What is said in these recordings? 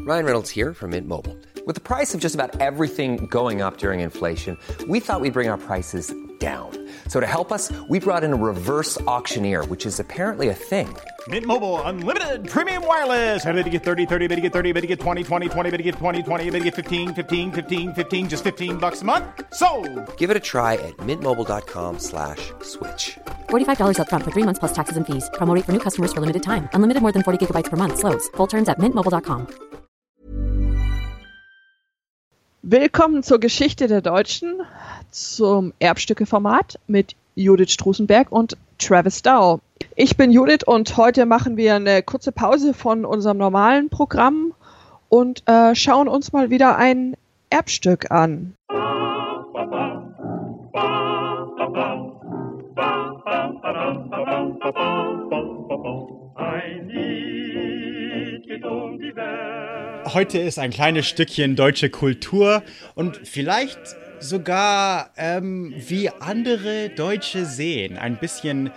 Ryan Reynolds here from Mint Mobile. With the price of just about everything going up during inflation, we thought we'd bring our prices down. So to help us, we brought in a reverse auctioneer, which is apparently a thing. Mint Mobile Unlimited Premium Wireless. How to get 30, 30, bit to get 30, bit to get 20, 20, 20, bit to get 20, 20, bit to get 15, 15, 15, 15, just $15 a month? Sold! Give it a try at mintmobile.com/switch. $45 up front for 3 months plus taxes and fees. Promo rate for new customers for limited time. Unlimited more than 40 gigabytes per month. Slows full terms at mintmobile.com. Willkommen zur Geschichte der Deutschen, zum Erbstücke-Format mit Judith Strusenberg und Travis Dow. Ich bin Judith und heute machen wir eine kurze Pause von unserem normalen Programm und schauen uns mal wieder ein Erbstück an. Heute ist ein kleines Stückchen deutsche Kultur und vielleicht sogar wie andere Deutsche sehen. Ein bisschen,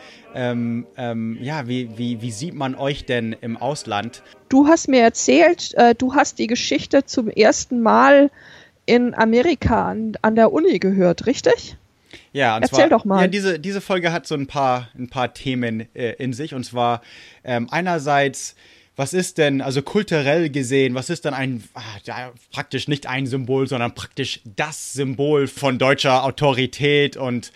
wie sieht man euch denn im Ausland? Du hast mir erzählt, du hast die Geschichte zum ersten Mal in Amerika an der Uni gehört, richtig? Ja, und Erzähl doch mal. Ja, diese Folge hat so ein paar Themen in sich. Und zwar einerseits, was ist denn, also kulturell gesehen, was ist denn praktisch nicht ein Symbol, sondern praktisch das Symbol von deutscher Autorität und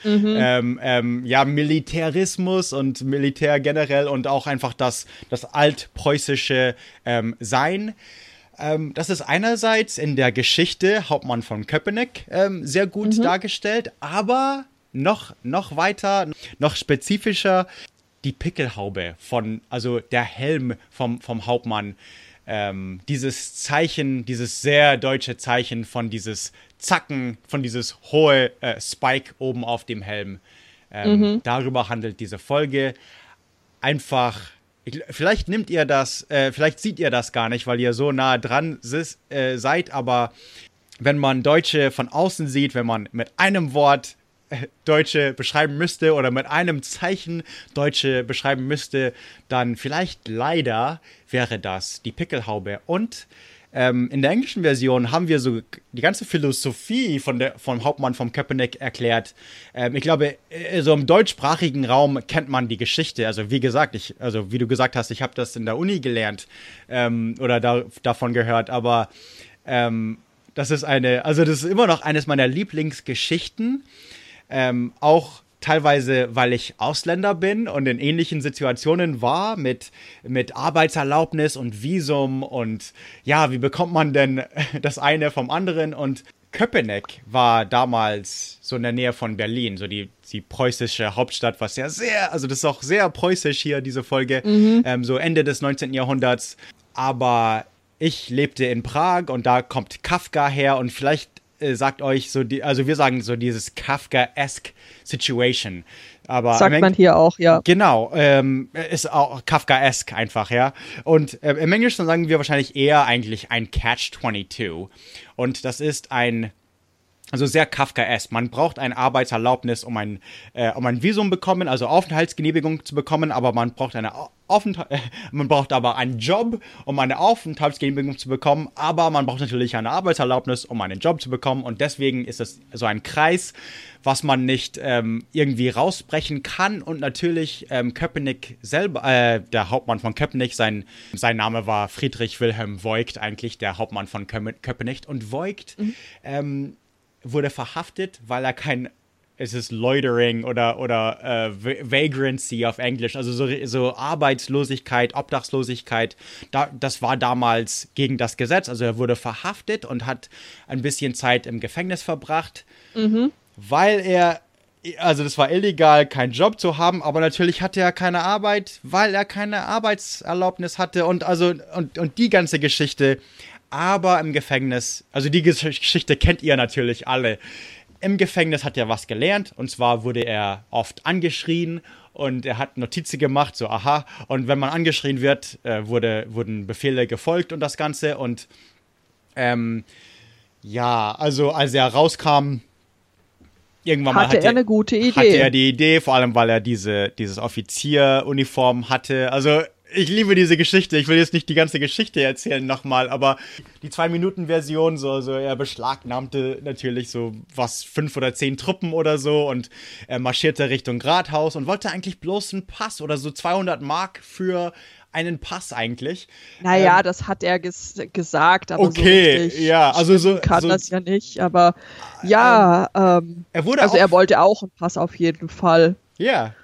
Militarismus und Militär generell und auch einfach das altpreußische Sein. Das ist einerseits in der Geschichte Hauptmann von Köpenick sehr gut dargestellt, aber noch weiter, noch spezifischer die Pickelhaube also der Helm vom Hauptmann, dieses Zeichen, dieses sehr deutsche Zeichen von dieses Zacken, von dieses hohe Spike oben auf dem Helm. Darüber handelt diese Folge. Einfach, vielleicht nimmt ihr das, vielleicht seht ihr das gar nicht, weil ihr so nah dran seid, aber wenn man Deutsche von außen sieht, wenn man mit einem Wort Deutsche beschreiben müsste oder mit einem Zeichen Deutsche beschreiben müsste, dann vielleicht leider wäre das die Pickelhaube. Und in der englischen Version haben wir so die ganze Philosophie vom Hauptmann vom Köpenick erklärt. Ich glaube, so im deutschsprachigen Raum kennt man die Geschichte. Also wie gesagt, wie du gesagt hast, ich habe das in der Uni gelernt oder davon gehört. Aber das ist immer noch eines meiner Lieblingsgeschichten. Auch teilweise, weil ich Ausländer bin und in ähnlichen Situationen war mit Arbeitserlaubnis und Visum und ja, wie bekommt man denn das eine vom anderen? Und Köpenick war damals so in der Nähe von Berlin, so die preußische Hauptstadt, was ja das ist auch sehr preußisch hier, diese Folge, so Ende des 19. Jahrhunderts. Aber ich lebte in Prag und da kommt Kafka her und vielleicht sagt euch wir sagen so dieses Kafka-esque Situation. Aber sagt man hier auch, ja. Genau, ist auch Kafka-esque einfach, ja. Und im Englischen sagen wir wahrscheinlich eher eigentlich ein Catch-22. Und das ist sehr Kafkaesk. Man braucht eine Arbeitserlaubnis, um ein Visum bekommen, also Aufenthaltsgenehmigung zu bekommen, aber man braucht aber einen Job, um eine Aufenthaltsgenehmigung zu bekommen, aber man braucht natürlich eine Arbeitserlaubnis, um einen Job zu bekommen und deswegen ist es so ein Kreis, was man nicht irgendwie rausbrechen kann und natürlich Köpenick selber, der Hauptmann von Köpenick, sein Name war Friedrich Wilhelm Voigt, eigentlich der Hauptmann von Köpenick und Voigt wurde verhaftet, weil er es ist Loitering oder Vagrancy auf Englisch, also so Arbeitslosigkeit, Obdachlosigkeit, das war damals gegen das Gesetz, also er wurde verhaftet und hat ein bisschen Zeit im Gefängnis verbracht, weil das war illegal, keinen Job zu haben, aber natürlich hatte er keine Arbeit, weil er keine Arbeitserlaubnis hatte und die ganze Geschichte. Aber im Gefängnis, also die Geschichte kennt ihr natürlich alle. Im Gefängnis hat er was gelernt und zwar wurde er oft angeschrien und er hat Notizen gemacht, so aha. Und wenn man angeschrien wird, wurden Befehle gefolgt und das Ganze. Und also als er rauskam, irgendwann mal hatte er eine gute Idee. Hatte er die Idee, vor allem weil er dieses Offizieruniform hatte. Also ich liebe diese Geschichte. Ich will jetzt nicht die ganze Geschichte erzählen nochmal, aber die 2-Minuten-Version, so er beschlagnahmte natürlich so 5 oder 10 Truppen oder so und er marschierte Richtung Rathaus und wollte eigentlich bloß einen Pass oder so 200 Mark für einen Pass eigentlich. Naja, das hat er gesagt, aber okay, so richtig ja, also so kann das ja nicht, aber ja, er wollte auch einen Pass auf jeden Fall. Ja.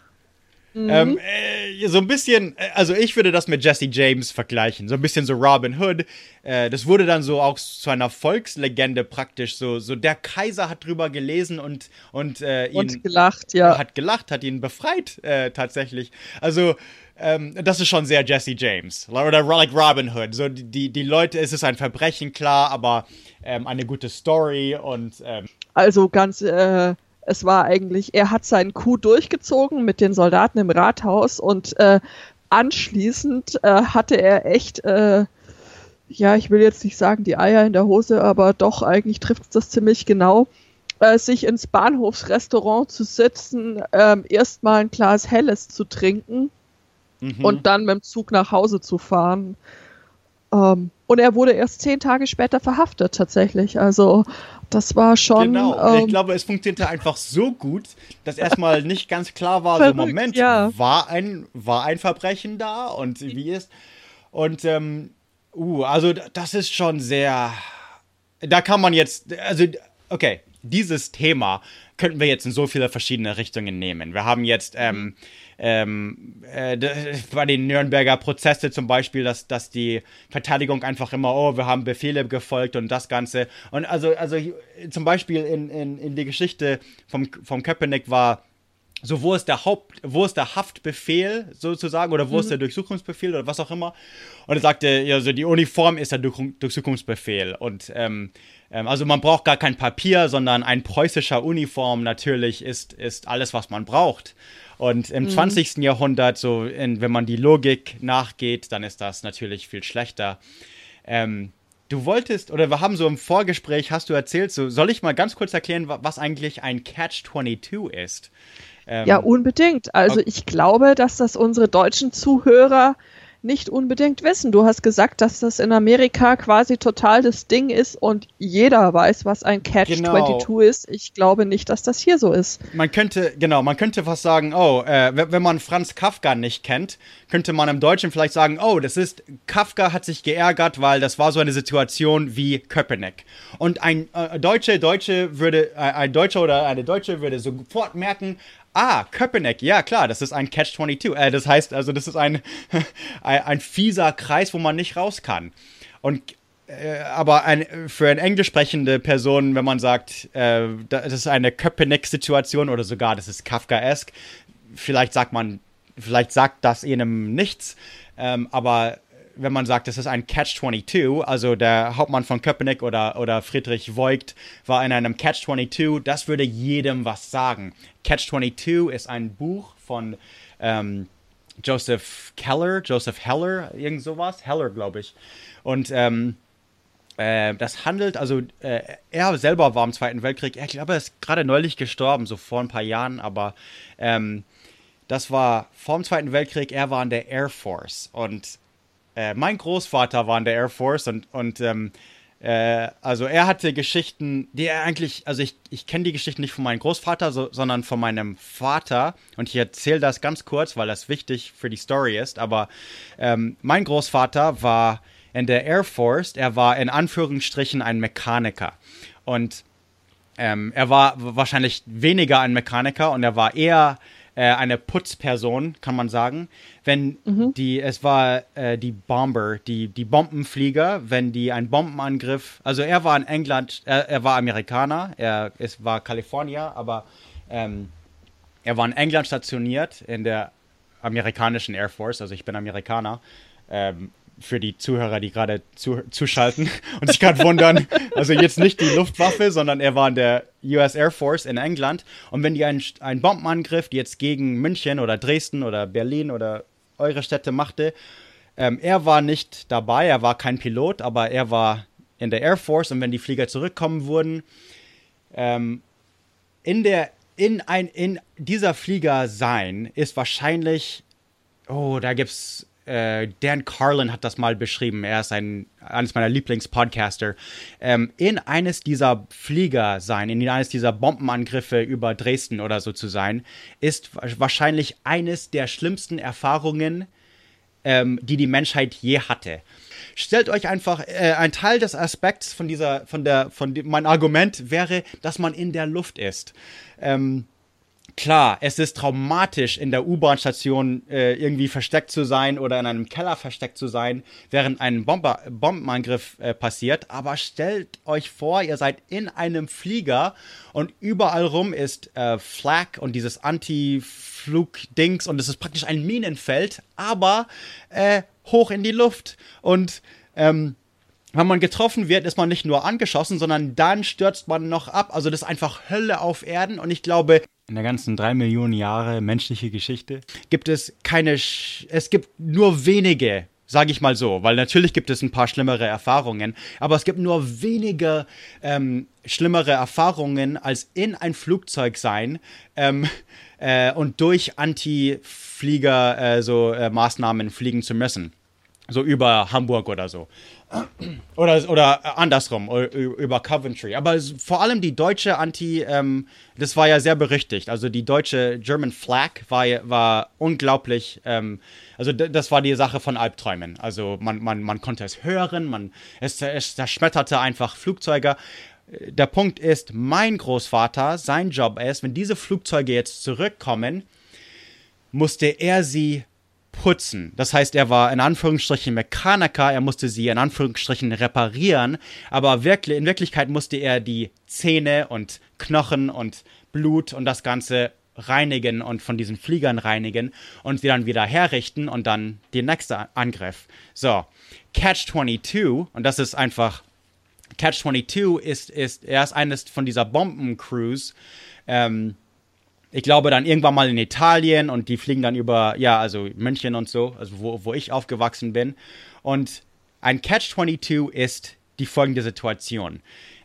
So ein bisschen, also ich würde das mit Jesse James vergleichen, so ein bisschen so Robin Hood. Das wurde dann so auch zu einer Volkslegende praktisch, so der Kaiser hat drüber gelesen und gelacht, ja. Hat gelacht, hat ihn befreit tatsächlich. Also das ist schon sehr Jesse James oder like Robin Hood. So die Leute, es ist ein Verbrechen, klar, aber eine gute Story und also ganz es war eigentlich, er hat seinen Coup durchgezogen mit den Soldaten im Rathaus und anschließend hatte er echt, ja, ich will jetzt nicht sagen die Eier in der Hose, aber doch, eigentlich trifft es das ziemlich genau, sich ins Bahnhofsrestaurant zu setzen, erstmal ein Glas Helles zu trinken und dann mit dem Zug nach Hause zu fahren. Und er wurde erst 10 Tage später verhaftet, tatsächlich. Also, das war schon... Genau, ich glaube, es funktionierte einfach so gut, dass erstmal nicht ganz klar war, so Moment, ja. war ein Verbrechen da und wie ist... Und, also das ist schon sehr... Da kann man jetzt... Also, okay, dieses Thema könnten wir jetzt in so viele verschiedene Richtungen nehmen. Wir haben jetzt... bei den Nürnberger Prozesse zum Beispiel, dass die Verteidigung einfach immer, wir haben Befehle gefolgt und das Ganze. Und also zum Beispiel in die Geschichte vom Köpenick war, so wo ist der Haftbefehl sozusagen oder wo ist der Durchsuchungsbefehl oder was auch immer. Und er sagte, also die Uniform ist der Durchsuchungsbefehl und also man braucht gar kein Papier, sondern ein preußischer Uniform natürlich ist alles, was man braucht. Und im 20. Jahrhundert, wenn man die Logik nachgeht, dann ist das natürlich viel schlechter. Du wolltest, oder wir haben so im Vorgespräch, hast du erzählt, soll ich mal ganz kurz erklären, was eigentlich ein Catch-22 ist? Ja, unbedingt. Also ich glaube, dass das unsere deutschen Zuhörer nicht unbedingt wissen. Du hast gesagt, dass das in Amerika quasi total das Ding ist und jeder weiß, was ein Catch-22 ist. Ich glaube nicht, dass das hier so ist. Man könnte fast sagen, wenn man Franz Kafka nicht kennt, könnte man im Deutschen vielleicht sagen, Kafka hat sich geärgert, weil das war so eine Situation wie Köpenick. Und ein Deutscher oder eine Deutsche würde sofort merken, Köpenick, ja klar, das ist ein Catch-22. Das heißt, also das ist ein fieser Kreis, wo man nicht raus kann. Und aber für eine englisch sprechende Person, wenn man sagt, das ist eine Köpenick-Situation oder sogar, das ist Kafkaesk, vielleicht sagt das einem nichts, aber wenn man sagt, das ist ein Catch-22, also der Hauptmann von Köpenick oder Friedrich Voigt war in einem Catch-22, das würde jedem was sagen. Catch-22 ist ein Buch von Joseph Heller, irgend sowas, Heller, glaube ich. Und das handelt, also er selber war im Zweiten Weltkrieg, ich glaube, er ist gerade neulich gestorben, so vor ein paar Jahren, aber das war vor dem Zweiten Weltkrieg, er war in der Air Force und mein Großvater war in der Air Force und also er hatte Geschichten, die er eigentlich, also ich kenne die Geschichten nicht von meinem Großvater, sondern von meinem Vater und ich erzähle das ganz kurz, weil das wichtig für die Story ist, aber mein Großvater war in der Air Force, er war in Anführungsstrichen ein Mechaniker und er war wahrscheinlich weniger ein Mechaniker und er war eher eine Putzperson, kann man sagen. Wenn es war die Bomber, die Bombenflieger, wenn die einen Bombenangriff, also er war in England, er war Amerikaner, es war Kalifornier, aber er war in England stationiert, in der amerikanischen Air Force, also ich bin Amerikaner, für die Zuhörer, die gerade zuschalten und sich gerade wundern, also jetzt nicht die Luftwaffe, sondern er war in der US Air Force in England und wenn die einen Bombenangriff, die jetzt gegen München oder Dresden oder Berlin oder eure Städte machte, er war nicht dabei, er war kein Pilot, aber er war in der Air Force und wenn die Flieger zurückkommen wurden, in dieser Flieger sein ist wahrscheinlich, da gibt's Dan Carlin hat das mal beschrieben, er ist eines meiner Lieblingspodcaster, in eines dieser Flieger sein, in eines dieser Bombenangriffe über Dresden oder so zu sein, ist wahrscheinlich eines der schlimmsten Erfahrungen, die die Menschheit je hatte. Stellt euch einfach, ein Teil des Aspekts mein Argument wäre, dass man in der Luft ist. Klar, es ist traumatisch, in der U-Bahn-Station irgendwie versteckt zu sein oder in einem Keller versteckt zu sein, während ein Bombenangriff passiert. Aber stellt euch vor, ihr seid in einem Flieger und überall rum ist Flak und dieses Anti-Flug-Dings und es ist praktisch ein Minenfeld, aber hoch in die Luft. Und wenn man getroffen wird, ist man nicht nur angeschossen, sondern dann stürzt man noch ab. Also das ist einfach Hölle auf Erden und ich glaube, in der ganzen 3 Millionen Jahre menschliche Geschichte gibt es es gibt nur wenige, sage ich mal so, weil natürlich gibt es ein paar schlimmere Erfahrungen, aber es gibt nur wenige schlimmere Erfahrungen, als in ein Flugzeug sein und durch Anti-Flieger Maßnahmen fliegen zu müssen. So über Hamburg oder so. Oder andersrum, über Coventry. Aber vor allem die deutsche das war ja sehr berüchtigt. Also die deutsche German Flag war unglaublich, also das war die Sache von Albträumen. Also man konnte es hören, es zerschmetterte einfach Flugzeuge. Der Punkt ist, mein Großvater, sein Job ist, wenn diese Flugzeuge jetzt zurückkommen, musste er sie putzen. Das heißt, er war in Anführungsstrichen Mechaniker, er musste sie in Anführungsstrichen reparieren, aber in Wirklichkeit musste er die Zähne und Knochen und Blut und das Ganze reinigen und von diesen Fliegern reinigen und sie dann wieder herrichten und dann der nächste Angriff. So, Catch-22, und das ist einfach, Catch-22 er ist eines von dieser Bombencrews, ich glaube dann irgendwann mal in Italien und die fliegen dann über, also München und so, also wo ich aufgewachsen bin. Und ein Catch-22 ist die folgende Situation.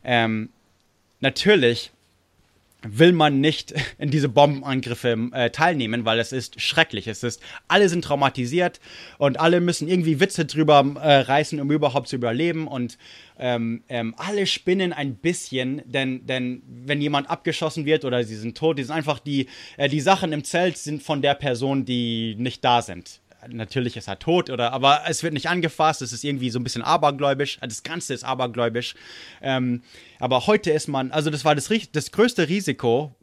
Natürlich will man nicht in diese Bombenangriffe teilnehmen, weil es ist schrecklich. Alle sind traumatisiert und alle müssen irgendwie Witze drüber reißen, um überhaupt zu überleben und alle spinnen ein bisschen, denn wenn jemand abgeschossen wird oder sie sind tot, die sind einfach die Sachen im Zelt sind von der Person, die nicht da sind. Natürlich ist er tot, aber es wird nicht angefasst, es ist irgendwie so ein bisschen abergläubisch, das Ganze ist abergläubisch. Aber heute ist also das war das größte Risiko,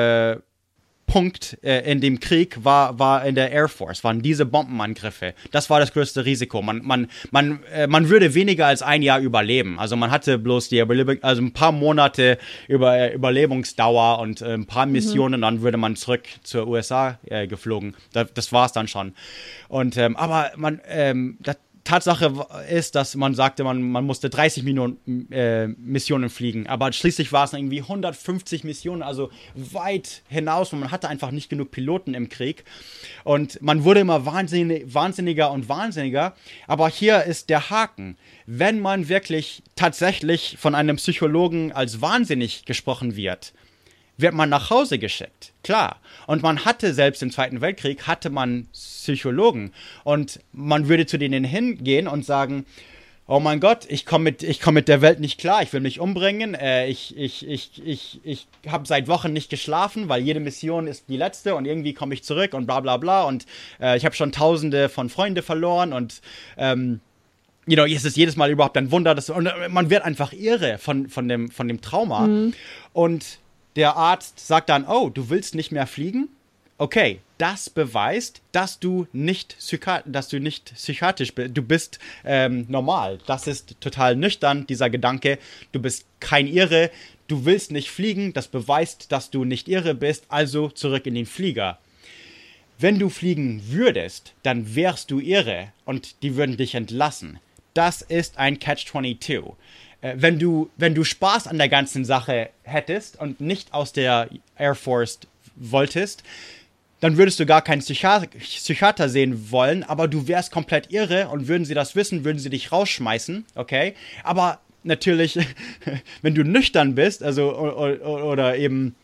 Punkt in dem Krieg war in der Air Force, waren diese Bombenangriffe. Das war das größte Risiko. Man würde weniger als ein Jahr überleben. Also man hatte bloß ein paar Monate Überlebensdauer und ein paar Missionen, dann würde man zurück zur USA geflogen. Das war es dann schon. Und aber Tatsache ist, dass man sagte, man musste 30 Missionen fliegen, aber schließlich war es irgendwie 150 Missionen, also weit hinaus und man hatte einfach nicht genug Piloten im Krieg und man wurde immer wahnsinniger und wahnsinniger, aber hier ist der Haken. Wenn man wirklich tatsächlich von einem Psychologen als wahnsinnig gesprochen wird man nach Hause geschickt, klar. Und man hatte selbst im Zweiten Weltkrieg, Psychologen. Und man würde zu denen hingehen und sagen, oh mein Gott, ich komm mit der Welt nicht klar, ich will mich umbringen, ich habe seit Wochen nicht geschlafen, weil jede Mission ist die letzte und irgendwie komme ich zurück und bla bla bla. Und ich habe schon Tausende von Freunden verloren und es ist jedes Mal überhaupt ein Wunder, und man wird einfach irre von dem Trauma. Mhm. Und der Arzt sagt dann, oh, du willst nicht mehr fliegen? Okay, das beweist, dass du nicht psychiatrisch bist. Du bist normal. Das ist total nüchtern, dieser Gedanke. Du bist kein Irre. Du willst nicht fliegen. Das beweist, dass du nicht irre bist. Also zurück in den Flieger. Wenn du fliegen würdest, dann wärst du irre und die würden dich entlassen. Das ist ein Catch-22. Wenn du Spaß an der ganzen Sache hättest und nicht aus der Air Force wolltest, dann würdest du gar keinen Psychiater sehen wollen, aber du wärst komplett irre und würden sie das wissen, würden sie dich rausschmeißen, okay? Aber natürlich, wenn du nüchtern bist, also oder eben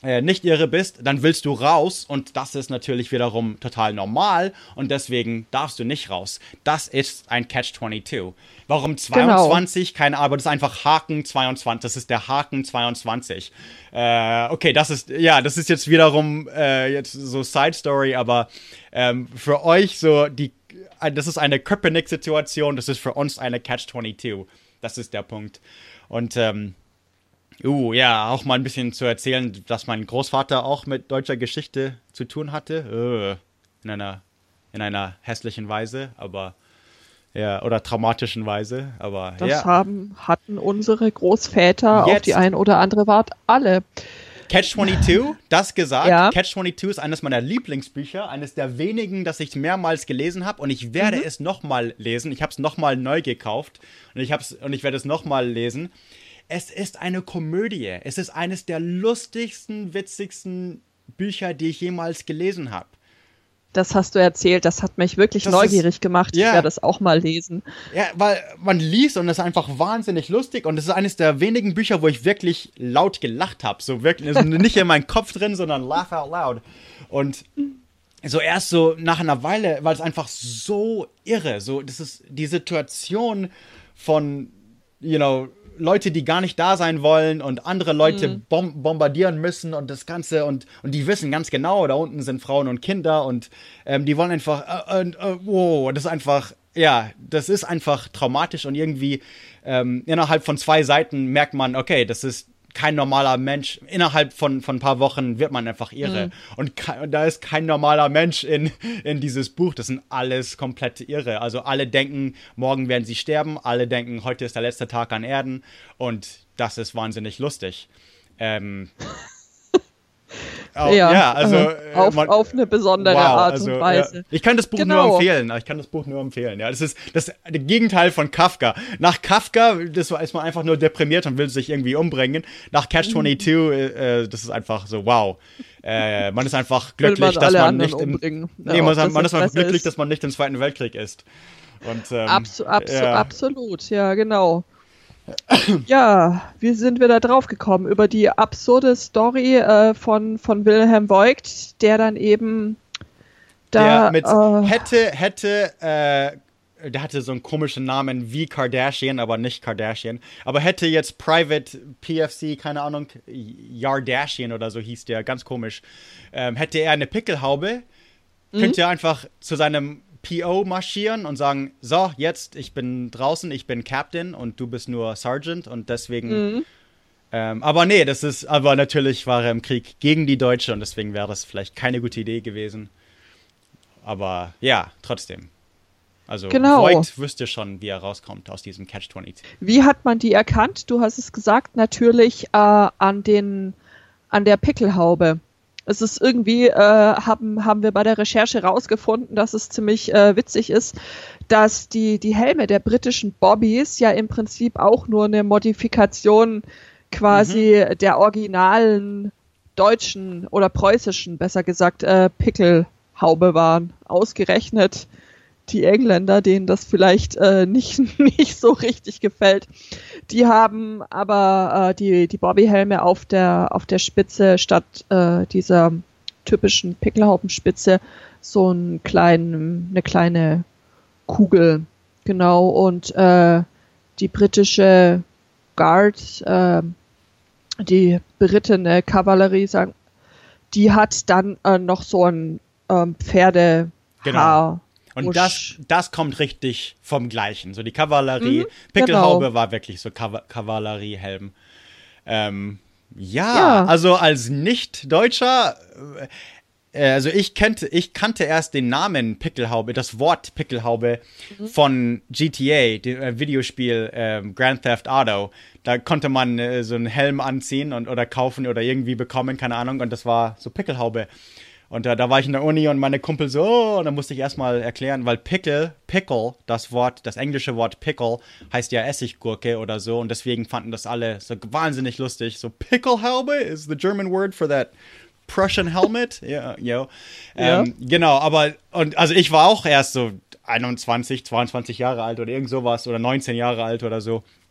nicht irre bist, dann willst du raus und das ist natürlich wiederum total normal und deswegen darfst du nicht raus. Das ist ein Catch-22. Warum 22? Genau. Keine Ahnung, das ist einfach Haken 22. Das ist der Haken 22. Okay, das ist jetzt wiederum jetzt so Side-Story, aber für euch so, das ist eine Köpenick-Situation, das ist für uns eine Catch-22. Das ist der Punkt. Und ja, auch mal ein bisschen zu erzählen, dass mein Großvater auch mit deutscher Geschichte zu tun hatte. In einer hässlichen Weise, aber ja, oder traumatischen Weise, aber das ja. Hatten unsere Großväter auf die ein oder andere Art alle. Catch-22, das gesagt. Ja. Catch-22 ist eines meiner Lieblingsbücher, eines der wenigen, das ich mehrmals gelesen habe und ich werde es nochmal lesen. Ich habe es nochmal neu gekauft und ich werde es nochmal lesen. Es ist eine Komödie. Es ist eines der lustigsten, witzigsten Bücher, die ich jemals gelesen habe. Das hast du erzählt. Das hat mich wirklich neugierig gemacht. Ja. Ich werde das auch mal lesen. Ja, weil man liest und es ist einfach wahnsinnig lustig. Und es ist eines der wenigen Bücher, wo ich wirklich laut gelacht habe. So wirklich, also nicht in meinem Kopf drin, sondern laugh out loud. Und so erst so nach einer Weile, weil es einfach so irre. So, das ist die Situation von, Leute, die gar nicht da sein wollen und andere Leute bombardieren müssen und das Ganze und die wissen ganz genau, da unten sind Frauen und Kinder und die wollen einfach, wow, das ist einfach, ja, das ist einfach traumatisch und irgendwie innerhalb von 2 Seiten merkt man, okay, das ist kein normaler Mensch. Innerhalb von ein paar Wochen wird man einfach irre. Und da ist kein normaler Mensch in dieses Buch. Das sind alles komplett irre. Also alle denken, morgen werden sie sterben. Alle denken, heute ist der letzte Tag an Erden. Und das ist wahnsinnig lustig. Auf eine besondere Art und Weise. Ja. Ich kann das Buch nur empfehlen. Ja, das ist das Gegenteil von Kafka. Nach Kafka ist man einfach nur deprimiert und will sich irgendwie umbringen. Nach Catch-22, das ist einfach so, wow. Man ist einfach glücklich, dass man nicht dass man nicht im Zweiten Weltkrieg ist. Und, absolut, ja, genau. Ja, wie sind wir da drauf gekommen? Über die absurde Story von Wilhelm Voigt, der dann eben da... Der hatte so einen komischen Namen wie Kardashian, aber nicht Kardashian. Aber hätte jetzt Private PFC, keine Ahnung, Yardashian oder so hieß der, ganz komisch. Hätte er eine Pickelhaube, könnte er einfach zu seinem PO marschieren und sagen, so, jetzt, ich bin draußen, ich bin Captain und du bist nur Sergeant und deswegen, aber nee, aber natürlich war er im Krieg gegen die Deutsche und deswegen wäre das vielleicht keine gute Idee gewesen. Aber ja, trotzdem. Also Voigt wüsste schon, wie er rauskommt aus diesem Catch-22. Wie hat man die erkannt? Du hast es gesagt, natürlich an der Pickelhaube. Es ist irgendwie, haben wir bei der Recherche rausgefunden, dass es ziemlich witzig ist, dass die Helme der britischen Bobbys ja im Prinzip auch nur eine Modifikation quasi der originalen deutschen oder preußischen, besser gesagt, Pickelhaube waren. Ausgerechnet die Engländer, denen das vielleicht nicht so richtig gefällt. Die haben aber die Bobbyhelme auf der Spitze statt dieser typischen Pickelhaubenspitze so eine kleine Kugel. Genau, und die britische Guard, die berittene Kavallerie, die hat dann noch so ein Pferdehaar. Genau. Und das kommt richtig vom Gleichen. So die Kavallerie, Pickelhaube war wirklich so Kavalleriehelm. Also als Nicht-Deutscher, also ich kannte erst den Namen Pickelhaube, das Wort Pickelhaube von GTA, dem Videospiel Grand Theft Auto. Da konnte man so einen Helm anziehen oder kaufen oder irgendwie bekommen, keine Ahnung, und das war so Pickelhaube. Und da war ich in der Uni und meine Kumpel so, und dann musste ich erstmal erklären, weil Pickle, das englische Wort Pickle, heißt ja Essiggurke oder so, und deswegen fanden das alle so wahnsinnig lustig. So, Pickelhaube is the German word for that Prussian helmet. Genau, also ich war auch erst so 21, 22 Jahre alt oder irgend sowas oder 19 Jahre alt oder so.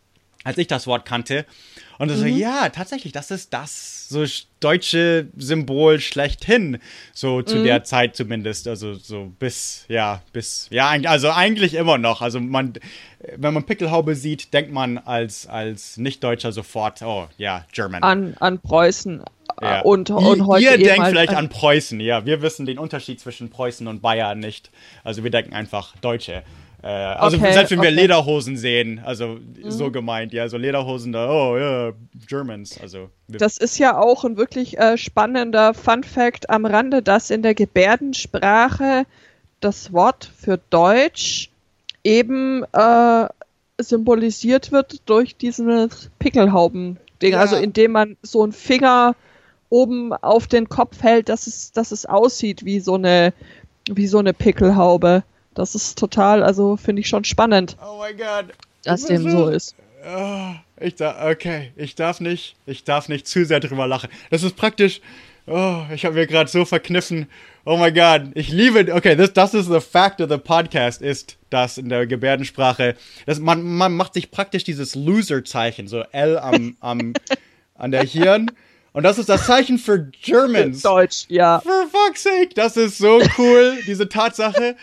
als ich das Wort kannte. Und so, ja, tatsächlich, das ist das so deutsche Symbol schlechthin, so zu der Zeit zumindest, also so also eigentlich immer noch, also wenn man Pickelhaube sieht, denkt man als Nicht-Deutscher sofort, oh, ja, German. An Preußen Ja. und heute Ihr eben denkt halt vielleicht an Preußen, ja, wir wissen den Unterschied zwischen Preußen und Bayern nicht, also wir denken einfach Deutsche. Also selbst wenn wir Lederhosen sehen, also so gemeint, ja, so Lederhosen da, oh ja, Germans, also. Das ist ja auch ein wirklich spannender Fun-Fact am Rande, dass in der Gebärdensprache das Wort für Deutsch eben symbolisiert wird durch diesen Pickelhauben-Ding, Ja. also indem man so einen Finger oben auf den Kopf hält, dass es aussieht wie so eine Pickelhaube. Das ist total, also finde ich schon spannend, Oh mein Gott. dass dem so ist. Ich darf nicht zu sehr drüber lachen. Das ist praktisch, ich habe mir gerade so verkniffen. Oh mein Gott, ich liebe, okay, das ist the fact of the podcast, ist, dass in der Gebärdensprache, man macht sich praktisch dieses Loser-Zeichen, so L an der Hirn. Und das ist das Zeichen für Germans. Deutsch, ja. For fuck's sake, das ist so cool, diese Tatsache.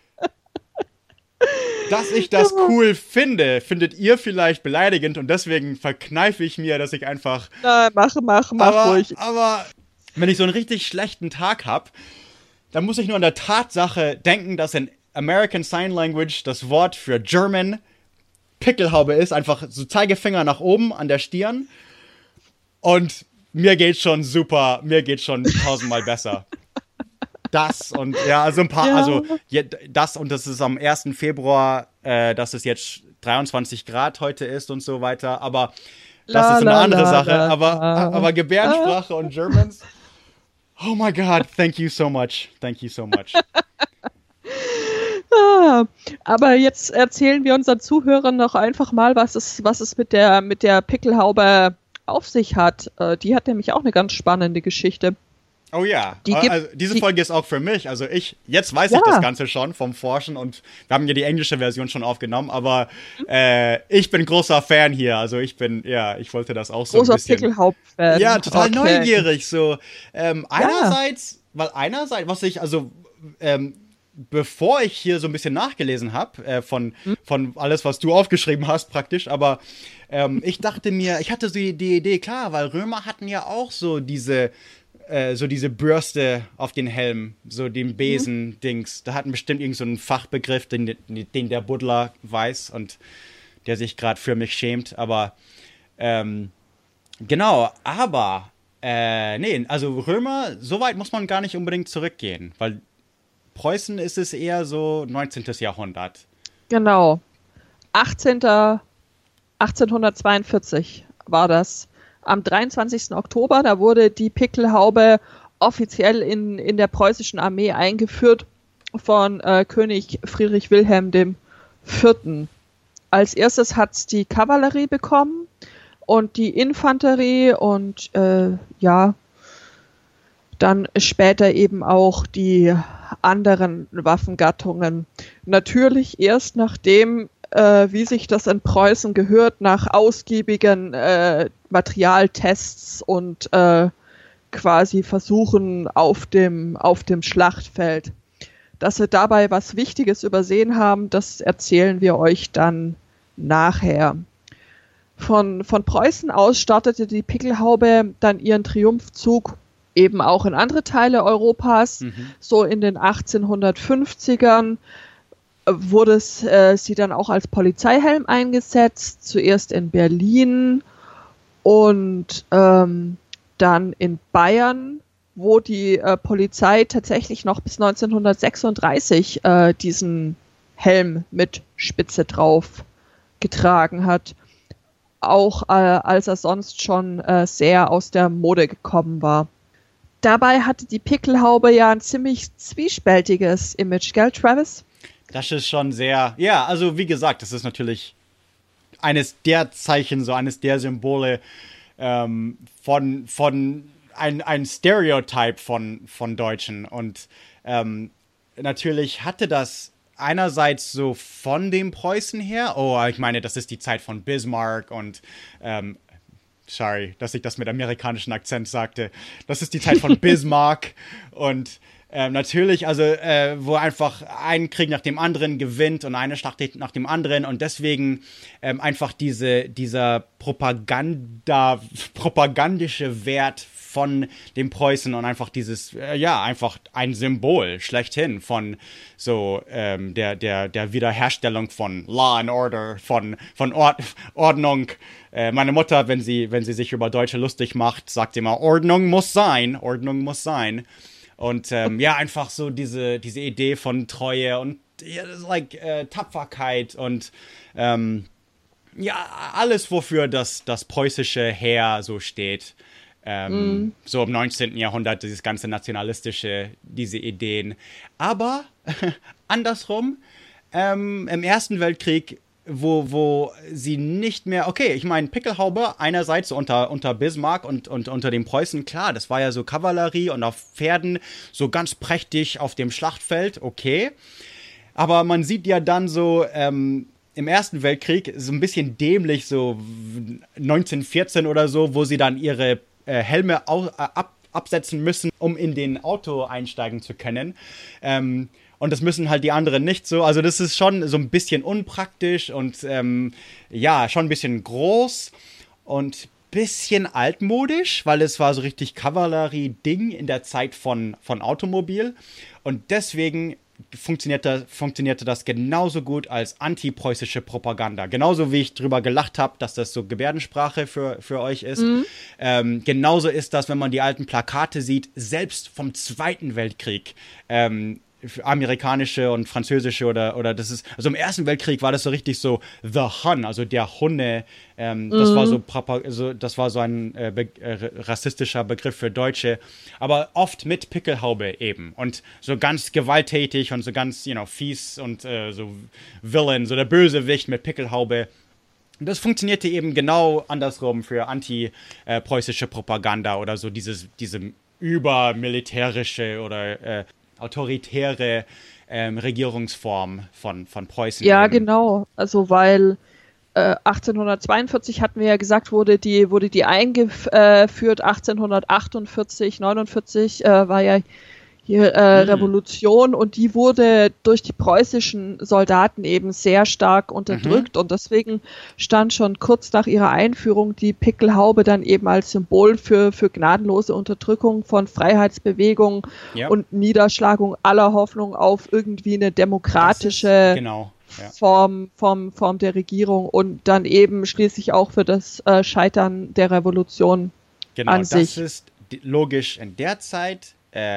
Dass ich das cool finde, findet ihr vielleicht beleidigend und deswegen verkneife ich mir, dass ich einfach... Na, mach ruhig. Aber wenn ich so einen richtig schlechten Tag habe, dann muss ich nur an der Tatsache denken, dass in American Sign Language das Wort für German Pickelhaube ist, einfach so Zeigefinger nach oben an der Stirn und mir geht's schon super, mir geht's schon tausendmal besser. Das und ja, also ein paar, Ja. also das und das ist am 1. Februar, dass es jetzt 23 Grad heute ist und so weiter, aber das ist eine andere Sache, aber Gebärdensprache und Germans, oh my God, thank you so much. Aber jetzt erzählen wir unseren Zuhörern noch einfach mal, was es mit der Pickelhaube auf sich hat. Die hat nämlich auch eine ganz spannende Geschichte. Oh ja, also diese Folge ist auch für mich. Also jetzt weiß ich das Ganze schon vom Forschen und wir haben ja die englische Version schon aufgenommen, aber ich bin großer Fan hier. Also ich wollte das auch so Großer ein bisschen. Pickelhaupt-Fan. Ja, total neugierig. So, einerseits, was ich, also, bevor ich hier so ein bisschen nachgelesen habe, von alles, was du aufgeschrieben hast, praktisch, aber ich dachte mir, ich hatte so die Idee, klar, weil Römer hatten ja auch so diese Bürste auf den Helm, so den Besen-Dings. Da hatten bestimmt irgend so einen Fachbegriff, den der Buddler weiß und der sich gerade für mich schämt. Aber, genau, aber, nee, also Römer, so weit muss man gar nicht unbedingt zurückgehen, weil Preußen ist es eher so 19. Jahrhundert. Genau. 1842 war das. Am 23. Oktober, da wurde die Pickelhaube offiziell in der preußischen Armee eingeführt von König Friedrich Wilhelm IV. Als erstes hat es die Kavallerie bekommen und die Infanterie und dann später eben auch die anderen Waffengattungen. Natürlich erst nachdem, wie sich das in Preußen gehört, nach ausgiebigen Materialtests und quasi Versuchen auf dem Schlachtfeld. Dass wir dabei was Wichtiges übersehen haben, das erzählen wir euch dann nachher. Von Preußen aus startete die Pickelhaube dann ihren Triumphzug eben auch in andere Teile Europas. So in den 1850ern wurde sie dann auch als Polizeihelm eingesetzt, zuerst in Berlin und dann in Bayern, wo die Polizei tatsächlich noch bis 1936 diesen Helm mit Spitze drauf getragen hat, auch als er sonst schon sehr aus der Mode gekommen war. Dabei hatte die Pickelhaube ja ein ziemlich zwiespältiges Image, gell, Travis? Das ist schon sehr, ja, also wie gesagt, das ist natürlich eines der Zeichen, so eines der Symbole von ein Stereotype von Deutschen. Und natürlich hatte das einerseits so von dem Preußen her, ich meine, das ist die Zeit von Bismarck und sorry, dass ich das mit amerikanischem Akzent sagte. Das ist die Zeit von Bismarck und natürlich, also wo einfach ein Krieg nach dem anderen gewinnt und eine Schlacht nach dem anderen und deswegen einfach dieser propagandische Wert von dem Preußen und einfach dieses, einfach ein Symbol schlechthin von so der Wiederherstellung von Law and Order, von Ordnung. Meine Mutter, wenn sie sich über Deutsche lustig macht, sagt immer, Ordnung muss sein. Und einfach so diese Idee von Treue und Tapferkeit und alles, wofür das preußische Heer so steht. So im 19. Jahrhundert, dieses ganze nationalistische, diese Ideen. Aber andersrum, im Ersten Weltkrieg, wo sie nicht mehr, ich meine, Pickelhaube einerseits unter Bismarck und unter den Preußen, klar, das war ja so Kavallerie und auf Pferden, so ganz prächtig auf dem Schlachtfeld, okay. Aber man sieht ja dann so im Ersten Weltkrieg so ein bisschen dämlich, so 1914 oder so, wo sie dann ihre Helme absetzen müssen, um in den Auto einsteigen zu können. Und das müssen halt die anderen nicht so. Also das ist schon so ein bisschen unpraktisch und schon ein bisschen groß und bisschen altmodisch, weil es war so richtig Kavallerie-Ding in der Zeit von Automobil. Und deswegen funktionierte das genauso gut als antipreußische Propaganda. Genauso wie ich drüber gelacht habe, dass das so Gebärdensprache für euch ist. Genauso ist das, wenn man die alten Plakate sieht, selbst vom Zweiten Weltkrieg. Amerikanische und französische oder das ist, also im Ersten Weltkrieg war das so richtig so The Hun, also der Hunne, das war so ein rassistischer Begriff für Deutsche, aber oft mit Pickelhaube eben und so ganz gewalttätig und so ganz, fies und so Villain, so der Bösewicht mit Pickelhaube. Und das funktionierte eben genau andersrum für anti-preußische Propaganda oder so diese übermilitärische oder autoritäre Regierungsform von Preußen. Ja, genau. Also weil 1842 hatten wir ja gesagt, wurde die eingeführt. 1848, 49 war ja hier Revolution und die wurde durch die preußischen Soldaten eben sehr stark unterdrückt und deswegen stand schon kurz nach ihrer Einführung die Pickelhaube dann eben als Symbol für gnadenlose Unterdrückung von Freiheitsbewegungen und Niederschlagung aller Hoffnung auf irgendwie eine demokratische Form der Regierung und dann eben schließlich auch für das Scheitern der Revolution an sich. Das ist logisch in der Zeit,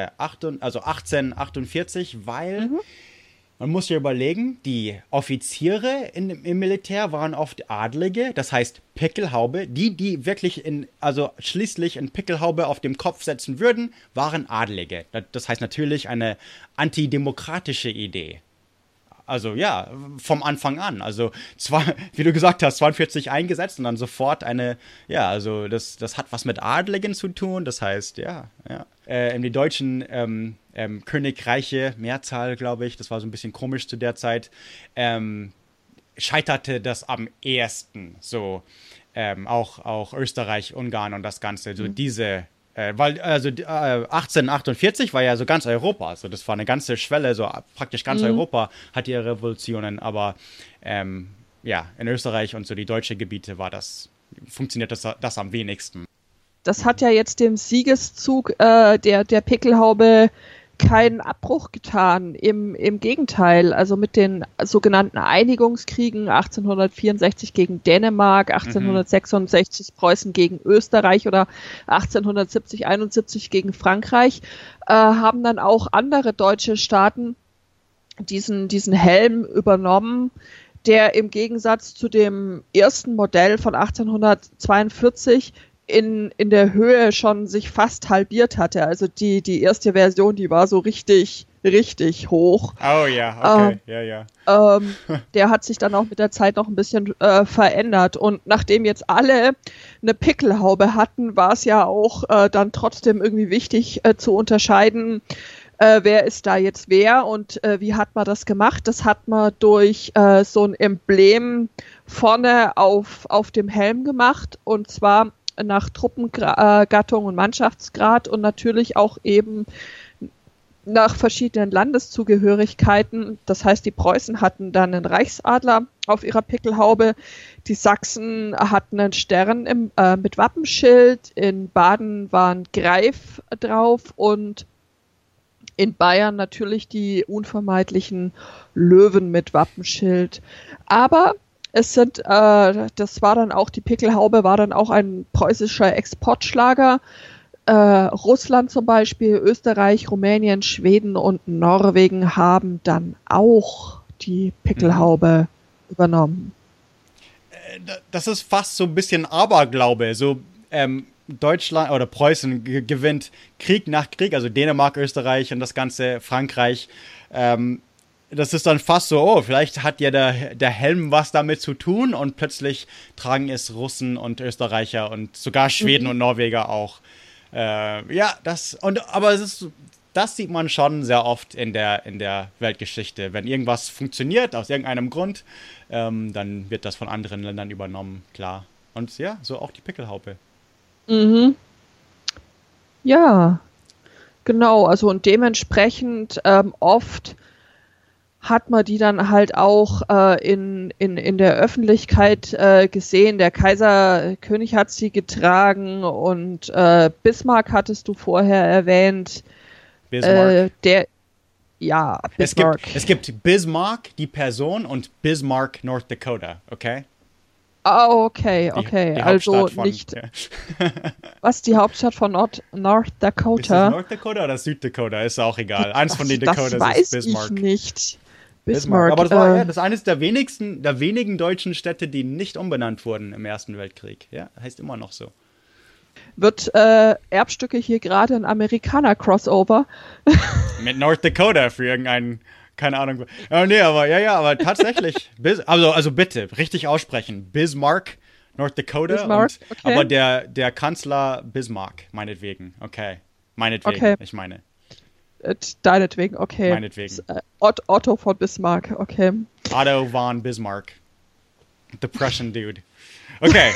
1848, weil man muss ja überlegen, die Offiziere im Militär waren oft Adlige, das heißt Pickelhaube, die wirklich schließlich in Pickelhaube auf dem Kopf setzen würden, waren Adlige. Das heißt natürlich eine antidemokratische Idee. Also ja, vom Anfang an. Also wie du gesagt hast, 42 eingesetzt und dann sofort also das hat was mit Adligen zu tun. Das heißt, in die deutschen Königreiche, Mehrzahl, glaube ich, das war so ein bisschen komisch zu der Zeit, scheiterte das am ehesten. So auch Österreich, Ungarn und das Ganze. So diese weil 1848 war ja so ganz Europa, also das war eine ganze Schwelle, so praktisch ganz Europa hat ihre Revolutionen, aber in Österreich und so die deutschen Gebiete funktioniert das am wenigsten. Das hat ja jetzt dem Siegeszug der Pickelhaube keinen Abbruch getan, im Gegenteil, also mit den sogenannten Einigungskriegen 1864 gegen Dänemark, 1866 Preußen gegen Österreich oder 1870-71 gegen Frankreich, haben dann auch andere deutsche Staaten diesen Helm übernommen, der im Gegensatz zu dem ersten Modell von 1842 in der Höhe schon sich fast halbiert hatte. Also die erste Version, die war so richtig hoch. Oh ja, okay, der hat sich dann auch mit der Zeit noch ein bisschen verändert. Und nachdem jetzt alle eine Pickelhaube hatten, war es ja auch dann trotzdem irgendwie wichtig zu unterscheiden, wer ist da jetzt wer und wie hat man das gemacht? Das hat man durch so ein Emblem vorne auf dem Helm gemacht, und zwar nach Truppengattung und Mannschaftsgrad und natürlich auch eben nach verschiedenen Landeszugehörigkeiten. Das heißt, die Preußen hatten dann einen Reichsadler auf ihrer Pickelhaube, die Sachsen hatten einen Stern mit Wappenschild, in Baden war ein Greif drauf und in Bayern natürlich die unvermeidlichen Löwen mit Wappenschild. Aber es sind, das war dann auch, die Pickelhaube war dann auch ein preußischer Exportschlager. Russland zum Beispiel, Österreich, Rumänien, Schweden und Norwegen haben dann auch die Pickelhaube übernommen. Das ist fast so ein bisschen Aberglaube. So Deutschland oder Preußen gewinnt Krieg nach Krieg, also Dänemark, Österreich und das ganze Frankreich. Das ist dann fast so, oh, vielleicht hat ja der Helm was damit zu tun, und plötzlich tragen es Russen und Österreicher und sogar Schweden und Norweger auch. Aber das sieht man schon sehr oft in der Weltgeschichte. Wenn irgendwas funktioniert, aus irgendeinem Grund, dann wird das von anderen Ländern übernommen, klar. Und ja, so auch die Pickelhaube. Mhm. Ja, genau. Also und dementsprechend oft hat man die dann halt auch in der Öffentlichkeit gesehen. Der König hat sie getragen, und Bismarck hattest du vorher erwähnt. Bismarck. Bismarck. Es gibt Bismarck, die Person, und Bismarck, North Dakota, okay? Ah, okay. Die Also von, nicht. Ja. Was, die Hauptstadt von North Dakota? Ist das North Dakota oder Süddakota? Ist auch egal. Eins von den Dakotas ist Bismarck. Das weiß ich nicht. Bismarck. Aber das ist eines der wenigen deutschen Städte, die nicht umbenannt wurden im Ersten Weltkrieg. Ja, heißt immer noch so. Wird Erbstücke hier gerade ein Amerikaner-Crossover? Mit North Dakota für irgendeinen, keine Ahnung. Aber tatsächlich. Also bitte, richtig aussprechen. Bismarck, North Dakota. Bismarck, okay. Aber der Kanzler Bismarck, meinetwegen. Okay. Meinetwegen, okay. Ich meine. Deinetwegen, okay. Meinetwegen. Otto von Bismarck, okay. Otto von Bismarck. The Prussian dude. Okay.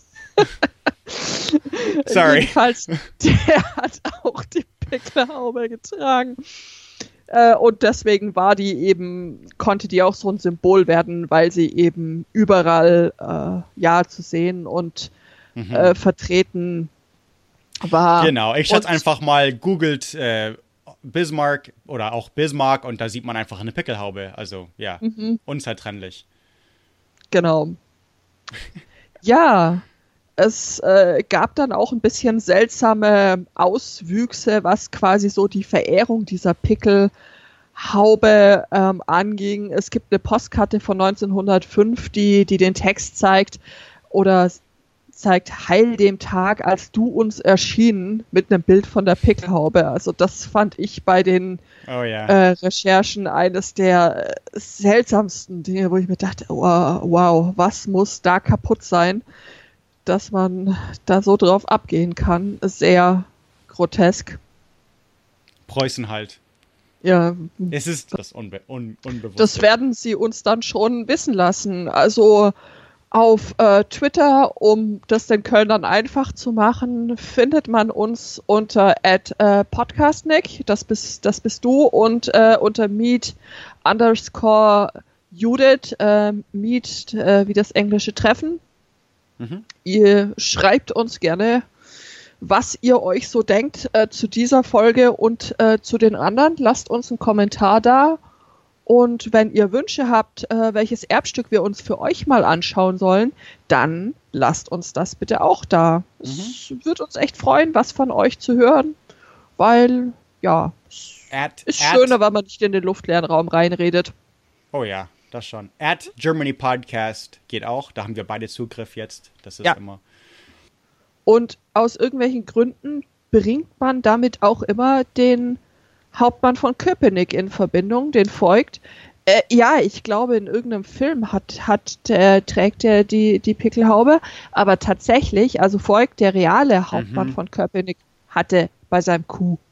Sorry. Jedenfalls, der hat auch die Pickelhaube getragen. Und deswegen konnte die auch so ein Symbol werden, weil sie eben überall zu sehen und vertreten war. Genau, ich schätze einfach mal, googelt Bismarck oder auch Bismarck, und da sieht man einfach eine Pickelhaube. Also ja, unzertrennlich. Genau. Ja, es gab dann auch ein bisschen seltsame Auswüchse, was quasi so die Verehrung dieser Pickelhaube anging. Es gibt eine Postkarte von 1905, die den Text zeigt Heil dem Tag, als du uns erschienen, mit einem Bild von der Pickelhaube. Also das fand ich bei den Recherchen eines der seltsamsten Dinge, wo ich mir dachte, wow, was muss da kaputt sein, dass man da so drauf abgehen kann. Sehr grotesk. Preußen halt. Ja. Es ist das Unbewusste. Das werden sie uns dann schon wissen lassen. Also auf Twitter, um das den Kölnern einfach zu machen, findet man uns unter @podcastnick, das bist du, und unter meet_Judith, meet wie das englische Treffen. Ihr schreibt uns gerne, was ihr euch so denkt zu dieser Folge und zu den anderen. Lasst uns einen Kommentar da. Und wenn ihr Wünsche habt, welches Erbstück wir uns für euch mal anschauen sollen, dann lasst uns das bitte auch da. Es wird uns echt freuen, was von euch zu hören, weil, ja, ist schöner, wenn man nicht in den luftleeren Raum reinredet. Oh ja, das schon. @GermanyPodcast geht auch, da haben wir beide Zugriff jetzt. Das ist immer. Und aus irgendwelchen Gründen bringt man damit auch immer den Hauptmann von Köpenick in Verbindung, den Voigt. Ich glaube, in irgendeinem Film trägt er die Pickelhaube, aber tatsächlich, also Voigt, der reale Hauptmann von Köpenick, hatte bei seinem Coup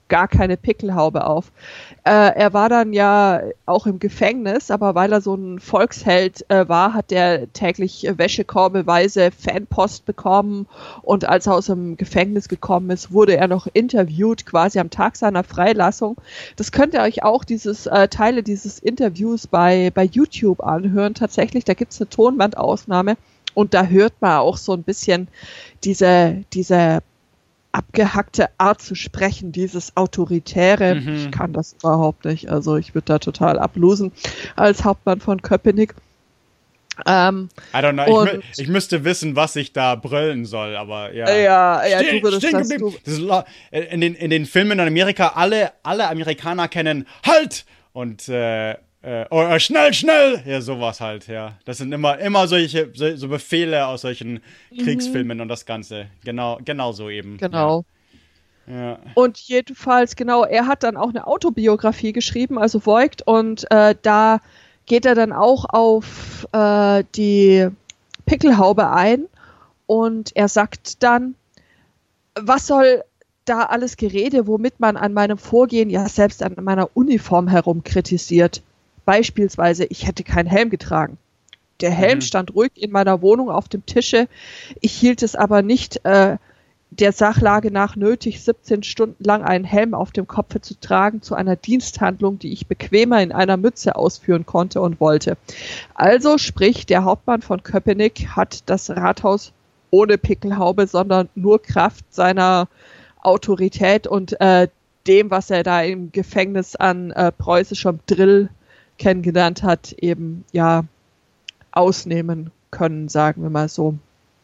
gar keine Pickelhaube auf. Er war dann ja auch im Gefängnis, aber weil er so ein Volksheld war, hat er täglich wäschekorbeweise Fanpost bekommen und als er aus dem Gefängnis gekommen ist, wurde er noch interviewt, quasi am Tag seiner Freilassung. Das könnt ihr euch auch Teile dieses Interviews bei YouTube anhören. Tatsächlich, da gibt's eine Tonbandaufnahme und da hört man auch so ein bisschen diese abgehackte Art zu sprechen, dieses Autoritäre. Ich kann das überhaupt nicht. Also ich würde da total ablosen als Hauptmann von Köpenick. I don't know. Ich müsste wissen, was ich da brüllen soll, aber ja. Ja, du würdest das. In den Filmen in Amerika, alle Amerikaner kennen Halt! Und schnell! Ja, sowas halt, ja. Das sind immer solche so Befehle aus solchen Kriegsfilmen und das Ganze. Genau so eben. Genau. Ja. Und jedenfalls, genau, er hat dann auch eine Autobiografie geschrieben, also Voigt, und da geht er dann auch auf die Pickelhaube ein und er sagt dann, was soll da alles Gerede, womit man an meinem Vorgehen, ja selbst an meiner Uniform herum kritisiert. Beispielsweise, ich hätte keinen Helm getragen. Der Helm stand ruhig in meiner Wohnung auf dem Tische. Ich hielt es aber nicht der Sachlage nach nötig, 17 Stunden lang einen Helm auf dem Kopfe zu tragen, zu einer Diensthandlung, die ich bequemer in einer Mütze ausführen konnte und wollte. Also sprich, der Hauptmann von Köpenick hat das Rathaus ohne Pickelhaube, sondern nur Kraft seiner Autorität und dem, was er da im Gefängnis an preußischem Drill kennengelernt hat, eben ja ausnehmen können, sagen wir mal so.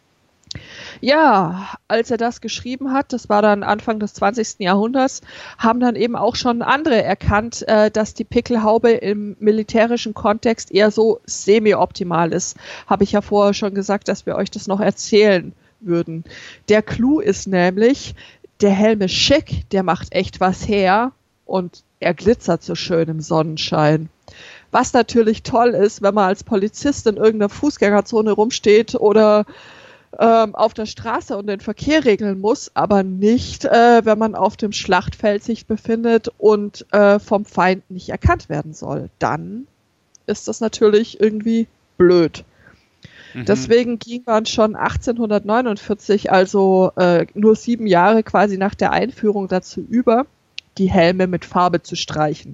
Ja, als er das geschrieben hat, das war dann Anfang des 20. Jahrhunderts, haben dann eben auch schon andere erkannt, dass die Pickelhaube im militärischen Kontext eher so semi-optimal ist. Habe ich ja vorher schon gesagt, dass wir euch das noch erzählen würden. Der Clou ist nämlich, der Helm ist schick, der macht echt was her und er glitzert so schön im Sonnenschein. Was natürlich toll ist, wenn man als Polizist in irgendeiner Fußgängerzone rumsteht oder auf der Straße und den Verkehr regeln muss, aber nicht, wenn man auf dem Schlachtfeld sich befindet und vom Feind nicht erkannt werden soll. Dann ist das natürlich irgendwie blöd. Deswegen ging man schon 1849, also nur 7 Jahre quasi nach der Einführung dazu über, die Helme mit Farbe zu streichen.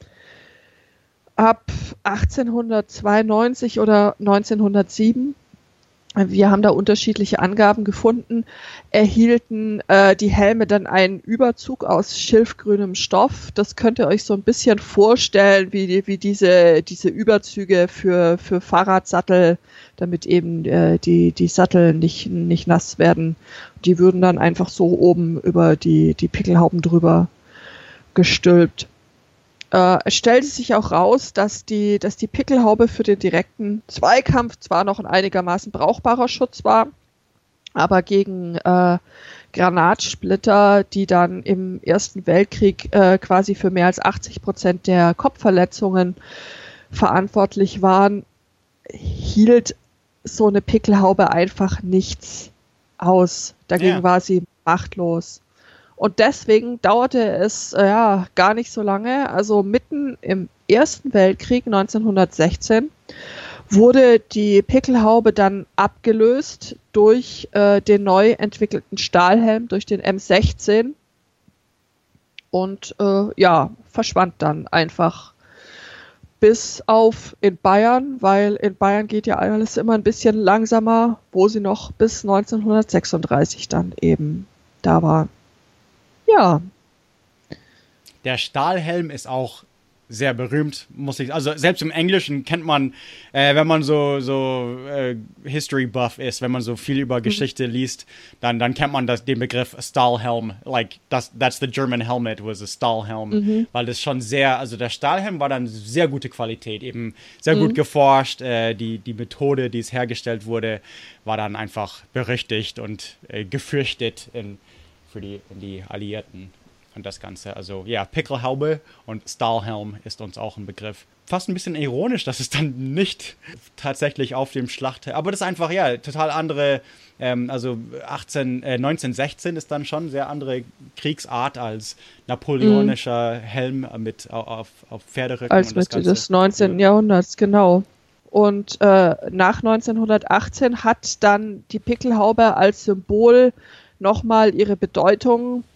Ab 1892 oder 1907, wir haben da unterschiedliche Angaben gefunden, erhielten die Helme dann einen Überzug aus schilfgrünem Stoff. Das könnt ihr euch so ein bisschen vorstellen, wie diese Überzüge für Fahrradsattel, damit eben die Sattel nicht nass werden. Die würden dann einfach so oben über die Pickelhauben drüber gestülpt. Es stellte sich auch raus, dass die Pickelhaube für den direkten Zweikampf zwar noch ein einigermaßen brauchbarer Schutz war, aber gegen Granatsplitter, die dann im Ersten Weltkrieg quasi für mehr als 80% der Kopfverletzungen verantwortlich waren, hielt so eine Pickelhaube einfach nichts aus. Dagegen war sie machtlos. Und deswegen dauerte es gar nicht so lange, also mitten im Ersten Weltkrieg 1916 wurde die Pickelhaube dann abgelöst durch den neu entwickelten Stahlhelm, durch den M16 und verschwand dann einfach bis auf in Bayern, weil in Bayern geht ja alles immer ein bisschen langsamer, wo sie noch bis 1936 dann eben da war. Ja. Der Stahlhelm ist auch sehr berühmt, also selbst im Englischen kennt man, wenn man so History Buff ist, wenn man so viel über Geschichte liest, dann kennt man den Begriff Stahlhelm, like that's the German helmet was a Stahlhelm, weil das schon also der Stahlhelm war dann sehr gute Qualität, eben sehr gut geforscht, die Methode, die es hergestellt wurde, war dann einfach berüchtigt und gefürchtet in die Alliierten. das Ganze. Also ja, Pickelhaube und Stahlhelm ist uns auch ein Begriff. Fast ein bisschen ironisch, dass es dann nicht tatsächlich auf dem Schlachthelm, aber das ist einfach, ja, total andere, also 1916 ist dann schon sehr andere Kriegsart als napoleonischer Helm mit auf Pferderücken. Als und das Mitte Ganze. des 19. Jahrhunderts, genau. Und nach 1918 hat dann die Pickelhaube als Symbol nochmal ihre Bedeutung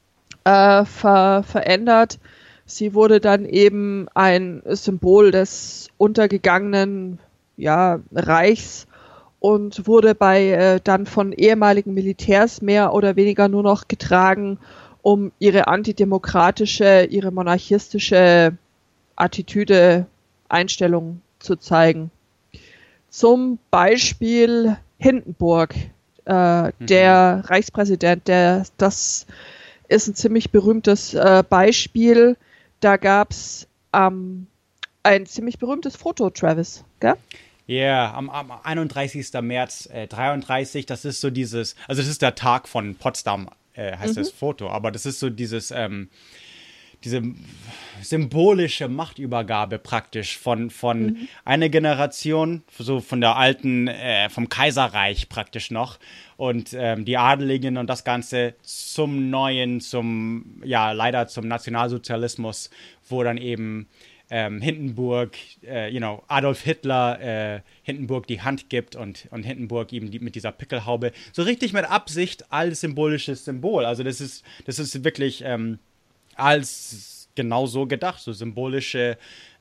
verändert. Sie wurde dann eben ein Symbol des untergegangenen Reichs und wurde dann von ehemaligen Militärs mehr oder weniger nur noch getragen, um ihre antidemokratische, ihre monarchistische Attitüde, Einstellung zu zeigen. Zum Beispiel Hindenburg, der Reichspräsident, das ist ein ziemlich berühmtes Beispiel. Da gab es ein ziemlich berühmtes Foto, Travis, gell? Ja, am 31. März 33, das ist so dieses, also das ist der Tag von Potsdam, heißt das Foto, aber das ist so diese symbolische Machtübergabe praktisch von einer Generation, so von der alten, vom Kaiserreich praktisch noch und die Adeligen und das Ganze zum neuen, leider zum Nationalsozialismus, wo dann eben Hindenburg, Adolf Hitler Hindenburg die Hand gibt und Hindenburg ihm mit dieser Pickelhaube so richtig mit Absicht als symbolisches Symbol. Also das ist wirklich als genau so gedacht, so symbolische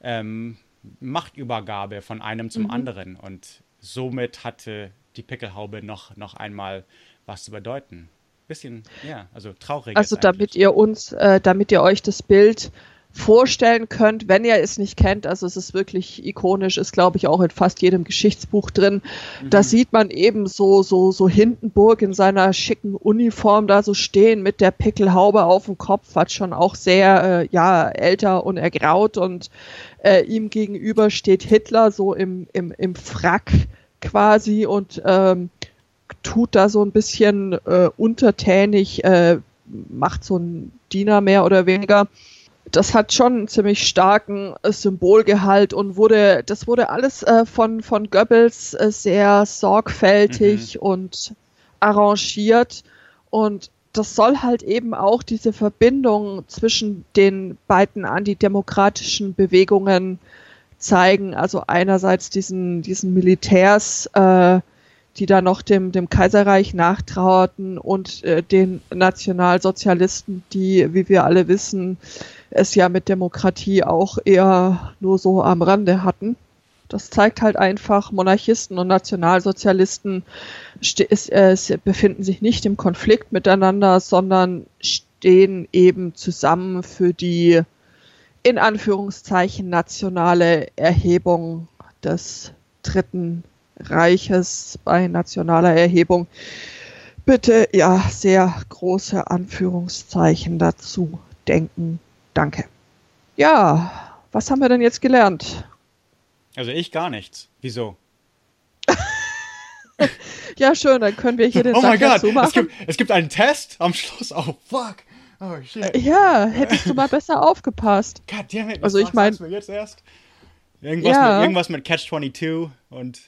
Machtübergabe von einem zum anderen. Und somit hatte die Pickelhaube noch einmal was zu bedeuten. Bisschen, also traurig. Also damit ihr euch das Bild vorstellen könnt, wenn ihr es nicht kennt, also es ist wirklich ikonisch, ist glaube ich auch in fast jedem Geschichtsbuch drin, da sieht man eben so Hindenburg in seiner schicken Uniform da so stehen mit der Pickelhaube auf dem Kopf, hat schon auch sehr älter und ergraut und ihm gegenüber steht Hitler so im Frack quasi und tut da so ein bisschen untertänig, macht so ein Diener mehr oder weniger. Das hat schon einen ziemlich starken Symbolgehalt und das wurde alles von Goebbels sehr sorgfältig und arrangiert. Und das soll halt eben auch diese Verbindung zwischen den beiden antidemokratischen Bewegungen zeigen. Also einerseits diesen Militärs, die da noch dem Kaiserreich nachtrauerten und den Nationalsozialisten, die, wie wir alle wissen, es ja mit Demokratie auch eher nur so am Rande hatten. Das zeigt halt einfach, Monarchisten und Nationalsozialisten befinden sich nicht im Konflikt miteinander, sondern stehen eben zusammen für die, in Anführungszeichen, nationale Erhebung des Dritten Reiches. Bei nationaler Erhebung bitte sehr große Anführungszeichen dazu denken. Danke. Ja, was haben wir denn jetzt gelernt? Also ich gar nichts. Wieso? Ja, schön, dann können wir hier den Sack dazu machen. Es gibt einen Test am Schluss. Oh, fuck. Oh, shit. Ja, hättest du mal besser aufgepasst. Goddammit, also ich meine, jetzt erst? Irgendwas mit Catch-22 und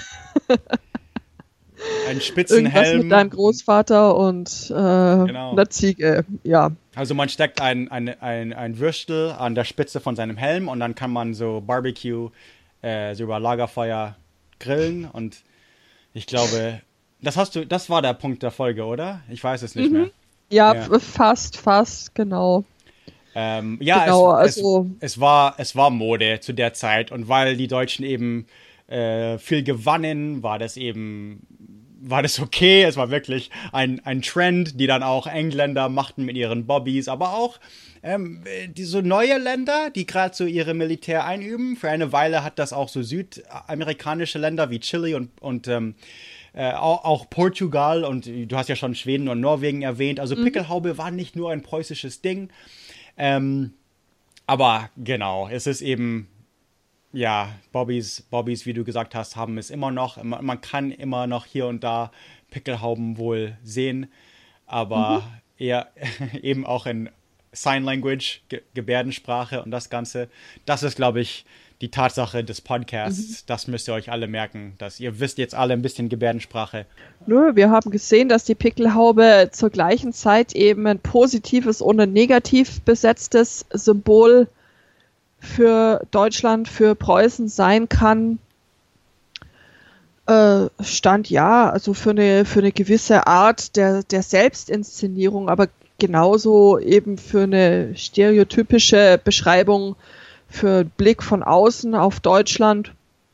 ein Spitzenhelm. Irgendwas mit deinem Großvater und einer Ziege, ja. Also man steckt ein Würstel an der Spitze von seinem Helm und dann kann man so Barbecue, so über Lagerfeuer grillen und ich glaube, das war der Punkt der Folge, oder? Ich weiß es nicht mehr. Ja, fast, genau. Genau, also es war Mode zu der Zeit und weil die Deutschen eben viel gewannen, war das okay. Es war wirklich ein Trend, die dann auch Engländer machten mit ihren Bobbys, aber auch so neue Länder, die gerade so ihre Militär einüben. Für eine Weile hat das auch so südamerikanische Länder wie Chile und auch Portugal und du hast ja schon Schweden und Norwegen erwähnt. Also Pickelhaube war nicht nur ein preußisches Ding. Aber genau, es ist eben, Bobbys, wie du gesagt hast, haben es immer noch. Man kann immer noch hier und da Pickelhauben wohl sehen, aber eher eben auch in Sign Language, Gebärdensprache und das Ganze. Das ist, glaube ich, die Tatsache des Podcasts. Das müsst ihr euch alle merken, dass ihr wisst jetzt alle ein bisschen Gebärdensprache. Nö, wir haben gesehen, dass die Pickelhaube zur gleichen Zeit eben ein positives und ein negativ besetztes Symbol für Deutschland, für Preußen sein kann. Stand ja, also für eine gewisse Art der Selbstinszenierung, aber genauso eben für eine stereotypische Beschreibung, für Blick von außen auf Deutschland,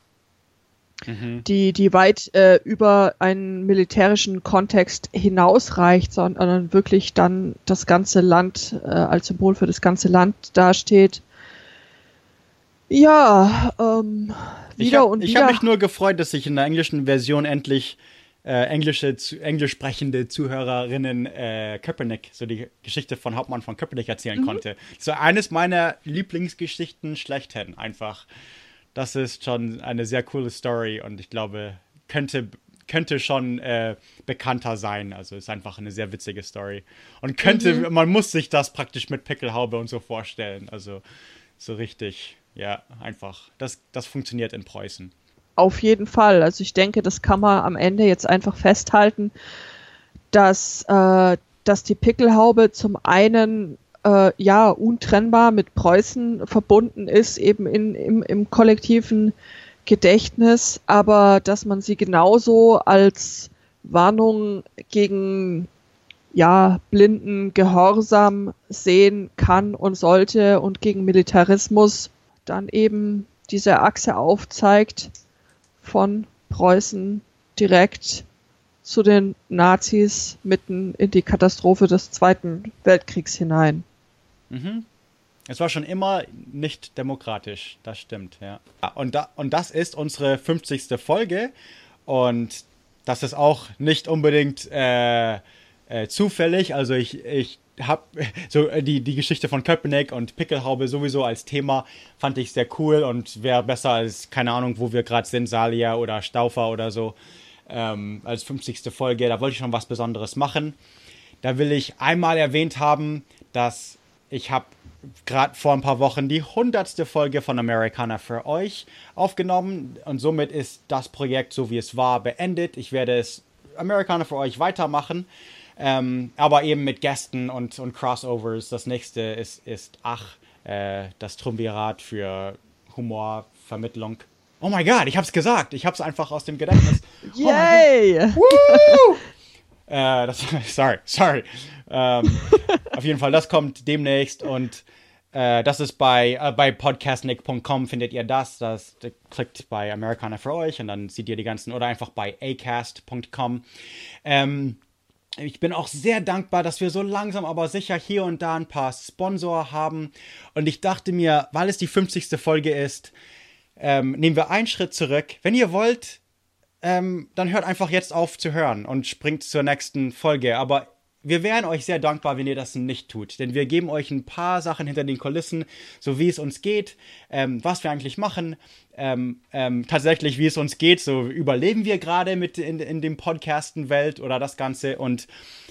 die weit über einen militärischen Kontext hinausreicht, sondern wirklich dann das ganze Land als Symbol für das ganze Land dasteht. Ja, Ich habe mich nur gefreut, dass ich in der englischen Version endlich englisch sprechende Zuhörerinnen Köpenick, so die Geschichte von Hauptmann von Köpenick erzählen konnte. So eines meiner Lieblingsgeschichten schlechthin einfach. Das ist schon eine sehr coole Story und ich glaube, könnte schon bekannter sein. Also ist einfach eine sehr witzige Story. Und man muss sich das praktisch mit Pickelhaube und so vorstellen. Also so richtig, ja, einfach. Das funktioniert in Preußen. Auf jeden Fall. Also ich denke, das kann man am Ende jetzt einfach festhalten, dass die Pickelhaube zum einen untrennbar mit Preußen verbunden ist, eben im kollektiven Gedächtnis, aber dass man sie genauso als Warnung gegen blinden Gehorsam sehen kann und sollte und gegen Militarismus dann eben diese Achse aufzeigt von Preußen direkt zu den Nazis mitten in die Katastrophe des Zweiten Weltkriegs hinein. Es war schon immer nicht demokratisch, das stimmt, ja. Und das ist unsere 50. Folge und das ist auch nicht unbedingt zufällig, also ich habe so die Geschichte von Köpenick und Pickelhaube sowieso als Thema fand ich sehr cool und wäre besser als, keine Ahnung, wo wir gerade sind, Salia oder Staufer oder so, als 50. Folge. Da wollte ich schon was Besonderes machen. Da will ich einmal erwähnt haben, dass ich habe gerade vor ein paar Wochen die 100. Folge von Americana für euch aufgenommen und somit ist das Projekt, so wie es war, beendet. Ich werde es Americana für euch weitermachen. Aber eben mit Gästen und Crossovers. Das nächste ist das Triumvirat für Humorvermittlung. Oh mein Gott, ich hab's gesagt. Ich hab's einfach aus dem Gedächtnis. Yay! Oh sorry. Auf jeden Fall, das kommt demnächst und das ist bei podcastnick.com findet ihr das. Klickt bei Americana für euch und dann seht ihr die ganzen, oder einfach bei acast.com. Ich bin auch sehr dankbar, dass wir so langsam aber sicher hier und da ein paar Sponsor haben. Und ich dachte mir, weil es die 50. Folge ist, nehmen wir einen Schritt zurück. Wenn ihr wollt, dann hört einfach jetzt auf zu hören und springt zur nächsten Folge. Aber wir wären euch sehr dankbar, wenn ihr das nicht tut. Denn wir geben euch ein paar Sachen hinter den Kulissen, so wie es uns geht, was wir eigentlich machen. Tatsächlich, wie es uns geht, so überleben wir gerade in dem Podcasten-Welt oder das Ganze. Und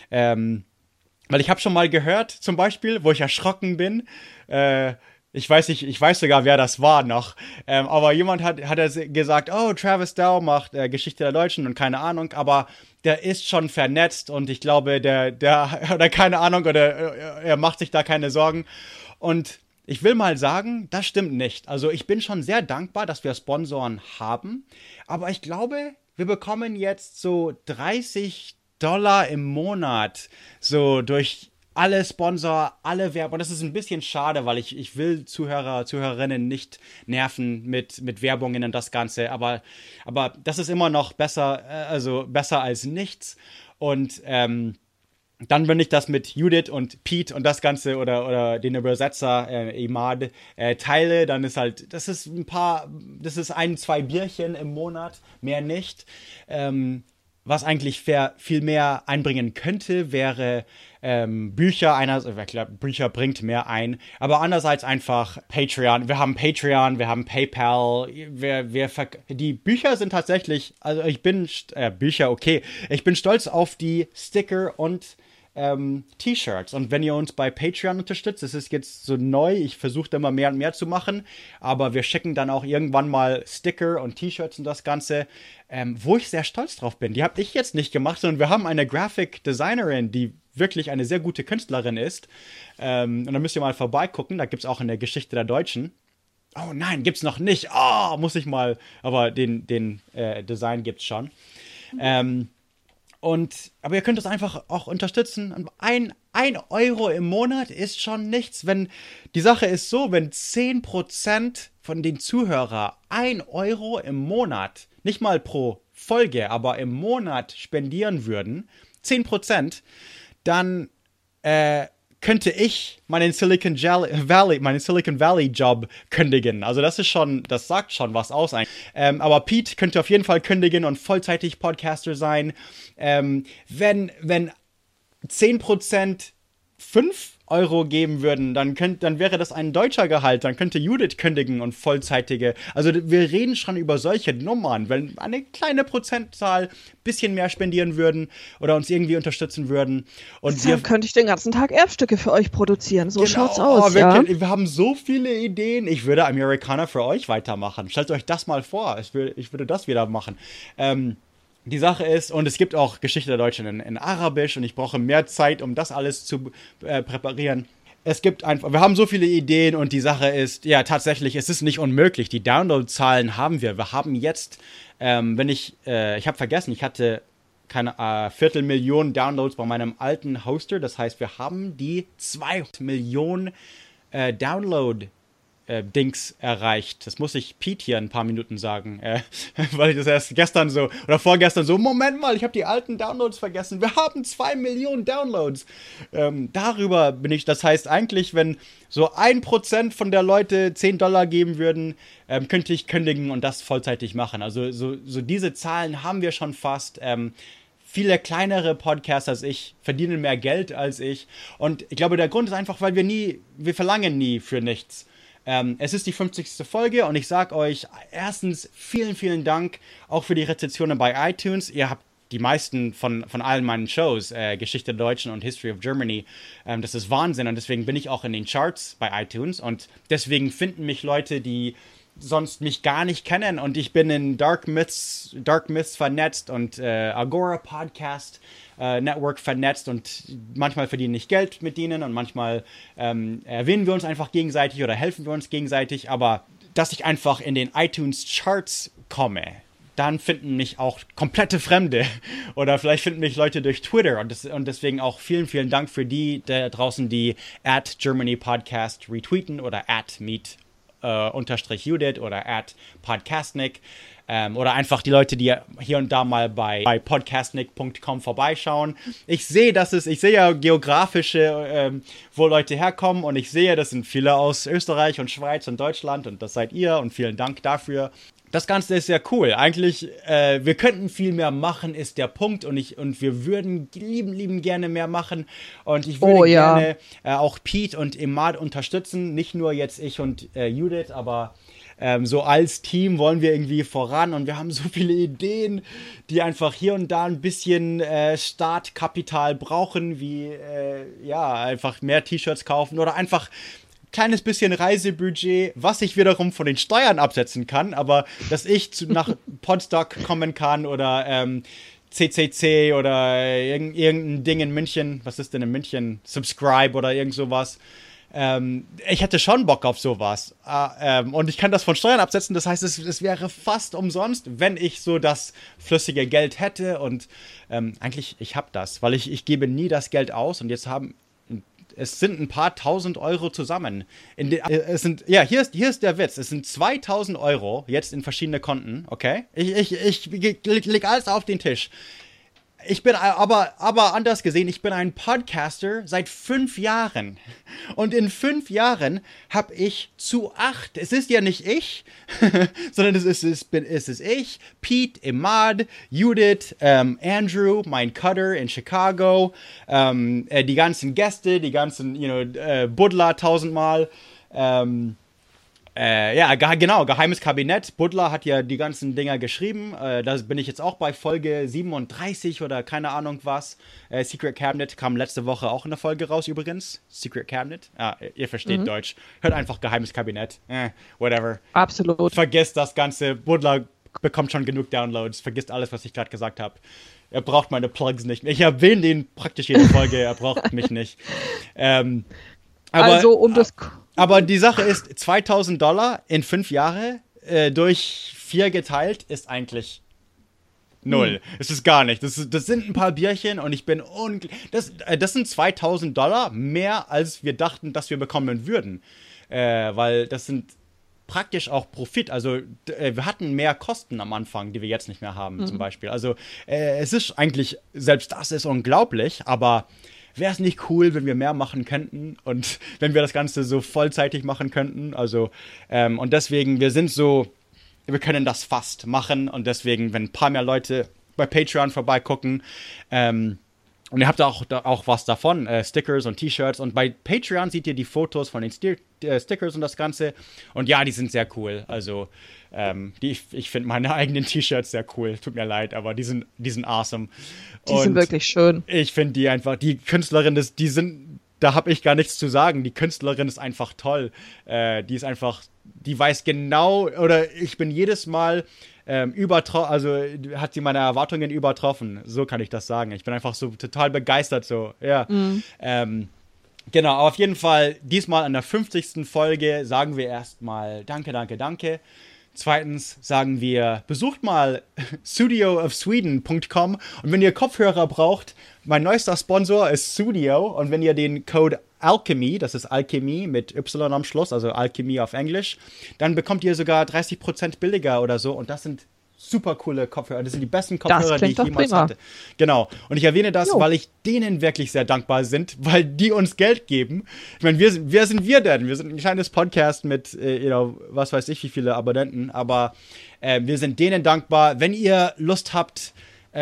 weil ich habe schon mal gehört, zum Beispiel, wo ich erschrocken bin, ich weiß sogar, wer das war noch, aber jemand hat gesagt, oh, Travis Dow macht Geschichte der Deutschen und keine Ahnung, aber der ist schon vernetzt und ich glaube, der oder keine Ahnung, oder er macht sich da keine Sorgen. Und ich will mal sagen, das stimmt nicht. Also ich bin schon sehr dankbar, dass wir Sponsoren haben, aber ich glaube, wir bekommen jetzt so $30 im Monat, so durch alle Sponsor, alle Werbung. Und das ist ein bisschen schade, weil ich will Zuhörerinnen nicht nerven mit Werbungen und das Ganze. Aber das ist immer noch besser, also besser als nichts. Und dann, wenn ich das mit Judith und Pete und das Ganze oder den Übersetzer Imad teile, dann ist halt, das ist 1-2 Bierchen im Monat, mehr nicht. Was eigentlich viel mehr einbringen könnte, wäre Bücher. Bücher bringt mehr ein, aber andererseits einfach Patreon. Wir haben PayPal. Die Bücher sind tatsächlich, also ich bin Bücher, okay. Ich bin stolz auf die Sticker und T-Shirts. Und wenn ihr uns bei Patreon unterstützt, das ist jetzt so neu, ich versuche immer mehr und mehr zu machen, aber wir schicken dann auch irgendwann mal Sticker und T-Shirts und das Ganze, wo ich sehr stolz drauf bin. Die habe ich jetzt nicht gemacht, sondern wir haben eine Graphic Designerin, die wirklich eine sehr gute Künstlerin ist. Und da müsst ihr mal vorbeigucken, da gibt es auch in der Geschichte der Deutschen. Oh nein, gibt's noch nicht. Oh, muss ich mal, aber den Design gibt's schon. Aber ihr könnt es einfach auch unterstützen. Ein Euro im Monat ist schon nichts. Die Sache ist so, wenn 10% von den Zuhörern 1 Euro im Monat, nicht mal pro Folge, aber im Monat spendieren würden, 10%, dann könnte ich meinen Silicon Valley Job kündigen. Also das sagt schon was aus. Aber Pete könnte auf jeden Fall kündigen und vollzeitig Podcaster sein. Wenn 10% 5 Euro geben würden, dann wäre das ein deutscher Gehalt. Dann könnte Judith kündigen und vollzeitige. Also wir reden schon über solche Nummern. Wenn eine kleine Prozentzahl ein bisschen mehr spendieren würden oder uns irgendwie unterstützen würden. Und dann könnte ich den ganzen Tag Erbstücke für euch produzieren. So schaut's aus. Wir haben so viele Ideen. Ich würde Americana für euch weitermachen. Stellt euch das mal vor. Ich würde das wieder machen. Die Sache ist, und es gibt auch Geschichte der Deutschen in Arabisch und ich brauche mehr Zeit, um das alles zu präparieren. Wir haben so viele Ideen und die Sache ist, ja, tatsächlich, es ist nicht unmöglich. Die Download-Zahlen haben wir. Wir haben jetzt, ich habe vergessen, ich hatte keine 250.000 Downloads bei meinem alten Hoster. Das heißt, wir haben die 2 Millionen Dings erreicht. Das muss ich Pete hier in ein paar Minuten sagen, weil ich das erst gestern oder vorgestern Moment mal, ich habe die alten Downloads vergessen. Wir haben 2 Millionen Downloads. Darüber bin ich, das heißt eigentlich, wenn so 1% von der Leute $10 geben würden, könnte ich kündigen und das vollzeitig machen. Also so diese Zahlen haben wir schon fast. Viele kleinere Podcasts als ich verdienen mehr Geld als ich. Und ich glaube, der Grund ist einfach, weil wir verlangen nie für nichts. Es ist die 50. Folge und ich sage euch erstens vielen, vielen Dank auch für die Rezensionen bei iTunes. Ihr habt die meisten von allen meinen Shows, Geschichte der Deutschen und History of Germany. Das ist Wahnsinn und deswegen bin ich auch in den Charts bei iTunes und deswegen finden mich Leute, die sonst mich gar nicht kennen und ich bin in Dark Myths vernetzt und Agora Podcast Network vernetzt und manchmal verdiene ich Geld mit denen und manchmal erwähnen wir uns einfach gegenseitig oder helfen wir uns gegenseitig, aber dass ich einfach in den iTunes Charts komme, dann finden mich auch komplette Fremde oder vielleicht finden mich Leute durch Twitter und deswegen auch vielen, vielen Dank für die da draußen, die @GermanyPodcast retweeten oder @meet _Judith oder @Podcastnik oder einfach die Leute, die hier und da mal bei podcastnik.com vorbeischauen. Ich sehe ja geografische, wo Leute herkommen und ich sehe, das sind viele aus Österreich und Schweiz und Deutschland und das seid ihr und vielen Dank dafür. Das Ganze ist sehr cool. Eigentlich, wir könnten viel mehr machen, ist der Punkt. Und wir würden lieben gerne mehr machen. Und ich würde gerne auch Pete und Imad unterstützen. Nicht nur jetzt ich und Judith, aber so als Team wollen wir irgendwie voran. Und wir haben so viele Ideen, die einfach hier und da ein bisschen Startkapital brauchen, wie einfach mehr T-Shirts kaufen oder einfach kleines bisschen Reisebudget, was ich wiederum von den Steuern absetzen kann, aber dass ich nach Podstock kommen kann oder CCC oder irgendein Ding in München, was ist denn in München? Subscribe oder irgend sowas. Ich hätte schon Bock auf sowas. Und ich kann das von Steuern absetzen, das heißt, es wäre fast umsonst, wenn ich so das flüssige Geld hätte und eigentlich, ich habe das, weil ich gebe nie das Geld aus und es sind ein paar tausend Euro zusammen. Hier ist der Witz. Es sind 2.000 Euro jetzt in verschiedene Konten, okay? Ich leg alles auf den Tisch. Ich bin aber anders gesehen, ich bin ein Podcaster seit 5 Jahren. Und in 5 Jahren habe ich zu 8, es ist ja nicht ich, sondern es ist ich, Pete, Imad, Judith, Andrew, mein Cutter in Chicago, die ganzen Gäste, die ganzen, Buddler 1000-mal, Genau, Geheimes Kabinett. Butler hat ja die ganzen Dinger geschrieben. Da bin ich jetzt auch bei Folge 37 oder keine Ahnung was. Secret Cabinet kam letzte Woche auch in der Folge raus übrigens. Secret Cabinet. Ihr versteht Deutsch. Hört einfach Geheimes Kabinett. Whatever. Absolut. Vergesst das Ganze. Butler bekommt schon genug Downloads. Vergisst alles, was ich gerade gesagt habe. Er braucht meine Plugs nicht. Ich erwähne den praktisch jede Folge. Er braucht mich nicht. Aber die Sache ist, $2.000 in 5 Jahre durch 4 geteilt ist eigentlich 0. Es ist gar nicht. Das sind ein paar Bierchen und ich bin das sind $2.000 mehr, als wir dachten, dass wir bekommen würden. Weil das sind praktisch auch Profit. Also wir hatten mehr Kosten am Anfang, die wir jetzt nicht mehr haben, zum Beispiel. Also es ist eigentlich, selbst das ist unglaublich, aber wäre es nicht cool, wenn wir mehr machen könnten und wenn wir das Ganze so vollzeitig machen könnten? Also, und deswegen, wir können das fast machen und deswegen, wenn ein paar mehr Leute bei Patreon vorbeigucken, und ihr habt auch was davon, Stickers und T-Shirts, und bei Patreon seht ihr die Fotos von den Stickers und das Ganze, und ja, die sind sehr cool, also, ich finde meine eigenen T-Shirts sehr cool, tut mir leid, aber die sind awesome. Die sind wirklich schön. Ich finde die einfach, die Künstlerin, da habe ich gar nichts zu sagen, die Künstlerin ist einfach toll, die ist einfach, die weiß genau, oder ich bin jedes Mal also hat sie meine Erwartungen übertroffen, so kann ich das sagen. Ich bin einfach so total begeistert, so, ja. Genau, auf jeden Fall, diesmal an der 50. Folge sagen wir erstmal danke. Zweitens sagen wir, besucht mal studioofsweden.com, und wenn ihr Kopfhörer braucht, mein neuester Sponsor ist Studio, und wenn ihr den Code Alchemy, das ist Alchemie mit Y am Schluss, also Alchemie auf Englisch, dann bekommt ihr sogar 30% billiger oder so, und das sind super coole Kopfhörer. Das sind die besten Kopfhörer, die ich jemals hatte. Genau. Und ich erwähne das, weil ich denen wirklich sehr dankbar bin, weil die uns Geld geben. Ich meine, wer sind wir denn? Wir sind ein kleines Podcast mit, was weiß ich, wie viele Abonnenten, aber wir sind denen dankbar. Wenn ihr Lust habt,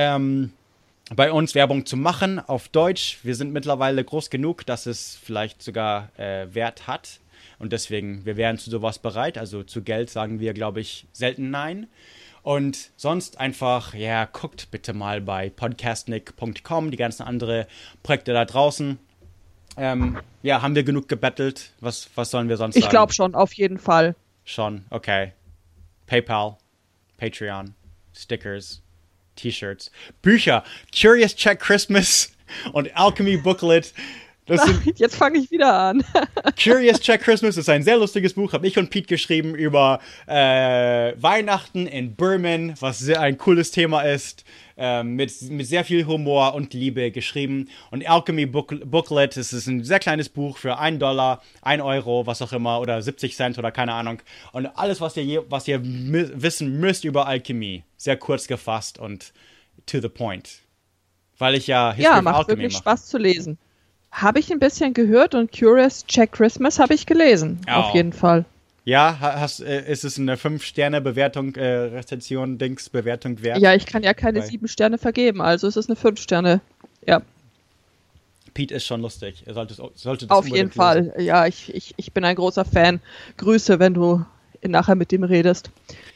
bei uns Werbung zu machen auf Deutsch, wir sind mittlerweile groß genug, dass es vielleicht sogar Wert hat. Und deswegen, wir wären zu sowas bereit. Also zu Geld sagen wir, glaube ich, selten nein. Und sonst einfach, guckt bitte mal bei podcastnick.com, die ganzen anderen Projekte da draußen. Haben wir genug gebettelt? Was sollen wir sonst sagen? Ich glaube schon, auf jeden Fall. Schon, okay. PayPal, Patreon, Stickers, T-Shirts, Bücher, Curious Check Christmas und Alchemy Booklet. Jetzt fange ich wieder an. Curious Check Christmas ist ein sehr lustiges Buch, habe ich und Pete geschrieben über Weihnachten in Birman, was sehr ein cooles Thema ist, mit sehr viel Humor und Liebe geschrieben. Und Alchemy Booklet, das ist ein sehr kleines Buch für $1, €1, was auch immer, oder 70 Cent oder keine Ahnung. Und alles, was ihr wissen müsst über Alchemie, sehr kurz gefasst und to the point. Weil ich ja History of Alchemy macht wirklich Spaß zu lesen. Habe ich ein bisschen gehört, und Curious Check Christmas habe ich gelesen, auf jeden Fall. Ja, ist es eine 5-Sterne-Bewertung, Rezension, Bewertung wert? Ja, ich kann ja keine 7 Sterne vergeben, also ist es eine 5 Sterne, ja. Pete ist schon lustig, er sollte das auf jeden Fall, lesen. Ja, ich bin ein großer Fan. Grüße, wenn du nachher mit dem redest.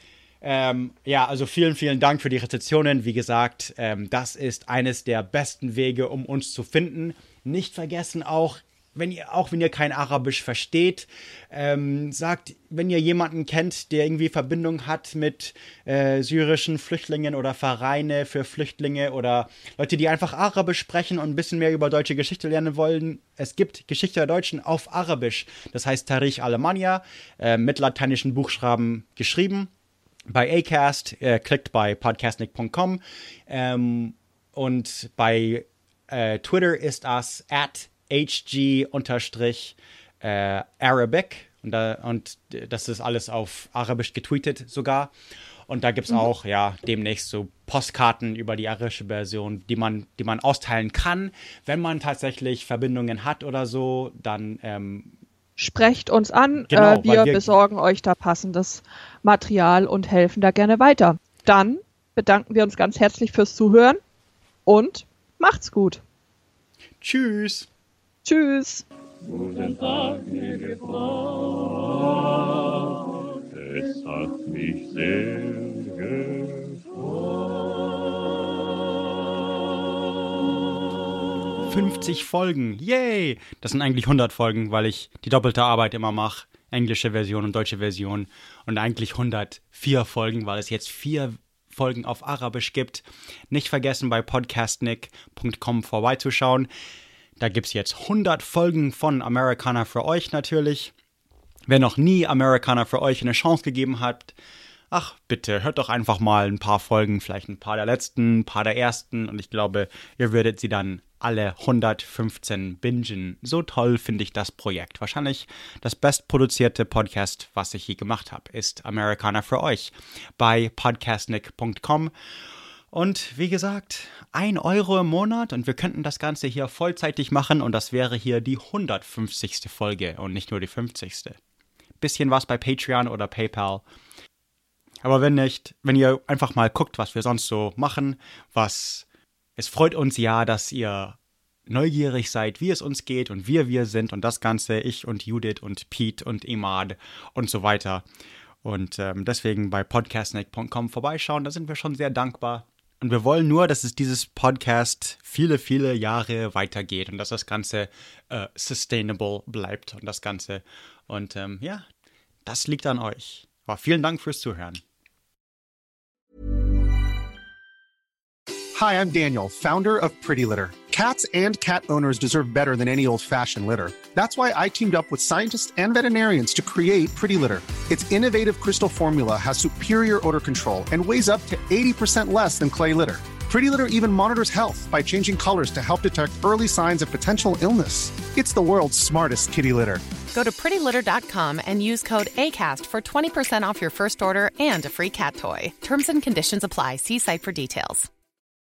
Also vielen, vielen Dank für die Rezensionen. Wie gesagt, das ist eines der besten Wege, um uns zu finden. Nicht vergessen, auch wenn ihr kein Arabisch versteht, sagt, wenn ihr jemanden kennt, der irgendwie Verbindung hat mit syrischen Flüchtlingen oder Vereine für Flüchtlinge oder Leute, die einfach Arabisch sprechen und ein bisschen mehr über deutsche Geschichte lernen wollen. Es gibt Geschichte der Deutschen auf Arabisch. Das heißt Tarikh Alemannia, mit lateinischen Buchstaben geschrieben. Bei Acast, klickt bei podcastnick.com, und bei Twitter ist das @hg_Arabic, und das ist alles auf Arabisch getweetet sogar. Und da gibt es auch demnächst so Postkarten über die arabische Version, die man austeilen kann. Wenn man tatsächlich Verbindungen hat oder so, dann sprecht uns an, genau, wir besorgen euch da passendes Material und helfen da gerne weiter. Dann bedanken wir uns ganz herzlich fürs Zuhören und macht's gut. Tschüss. Tschüss. Guten Tag, liebe Frau. es hat mich sehr gefreut. 50 Folgen, yay! Das sind eigentlich 100 Folgen, weil ich die doppelte Arbeit immer mache. Englische Version und deutsche Version. Und eigentlich 104 Folgen, weil es jetzt 4 Folgen auf Arabisch gibt. Nicht vergessen, bei podcastnick.com vorbeizuschauen. Da gibt es jetzt 100 Folgen von Americana für euch natürlich. Wer noch nie Americana für euch eine Chance gegeben hat, ach bitte, hört doch einfach mal ein paar Folgen, vielleicht ein paar der letzten, ein paar der ersten. Und ich glaube, ihr würdet sie dann alle 115 bingen. So toll finde ich das Projekt. Wahrscheinlich das bestproduzierte Podcast, was ich je gemacht habe, ist Americana für euch bei podcastnick.com. Und wie gesagt, 1 Euro im Monat und wir könnten das Ganze hier vollzeitig machen und das wäre hier die 150. Folge und nicht nur die 50. Bisschen was bei Patreon oder PayPal. Aber wenn nicht, wenn ihr einfach mal guckt, was wir sonst so machen, es freut uns ja, dass ihr neugierig seid, wie es uns geht und wir sind und das Ganze, ich und Judith und Pete und Imad und so weiter. Und deswegen bei podcastnick.com vorbeischauen, da sind wir schon sehr dankbar. Und wir wollen nur, dass es dieses Podcast viele, viele Jahre weitergeht und dass das Ganze sustainable bleibt und das Ganze. Und ja, das liegt an euch. Aber vielen Dank fürs Zuhören. Hi, I'm Daniel, founder of Pretty Litter. Cats and cat owners deserve better than any old-fashioned litter. That's why I teamed up with scientists and veterinarians to create Pretty Litter. Its innovative crystal formula has superior odor control and weighs up to 80% less than clay litter. Pretty Litter even monitors health by changing colors to help detect early signs of potential illness. It's the world's smartest kitty litter. Go to prettylitter.com and use code ACAST for 20% off your first order and a free cat toy. Terms and conditions apply. See site for details.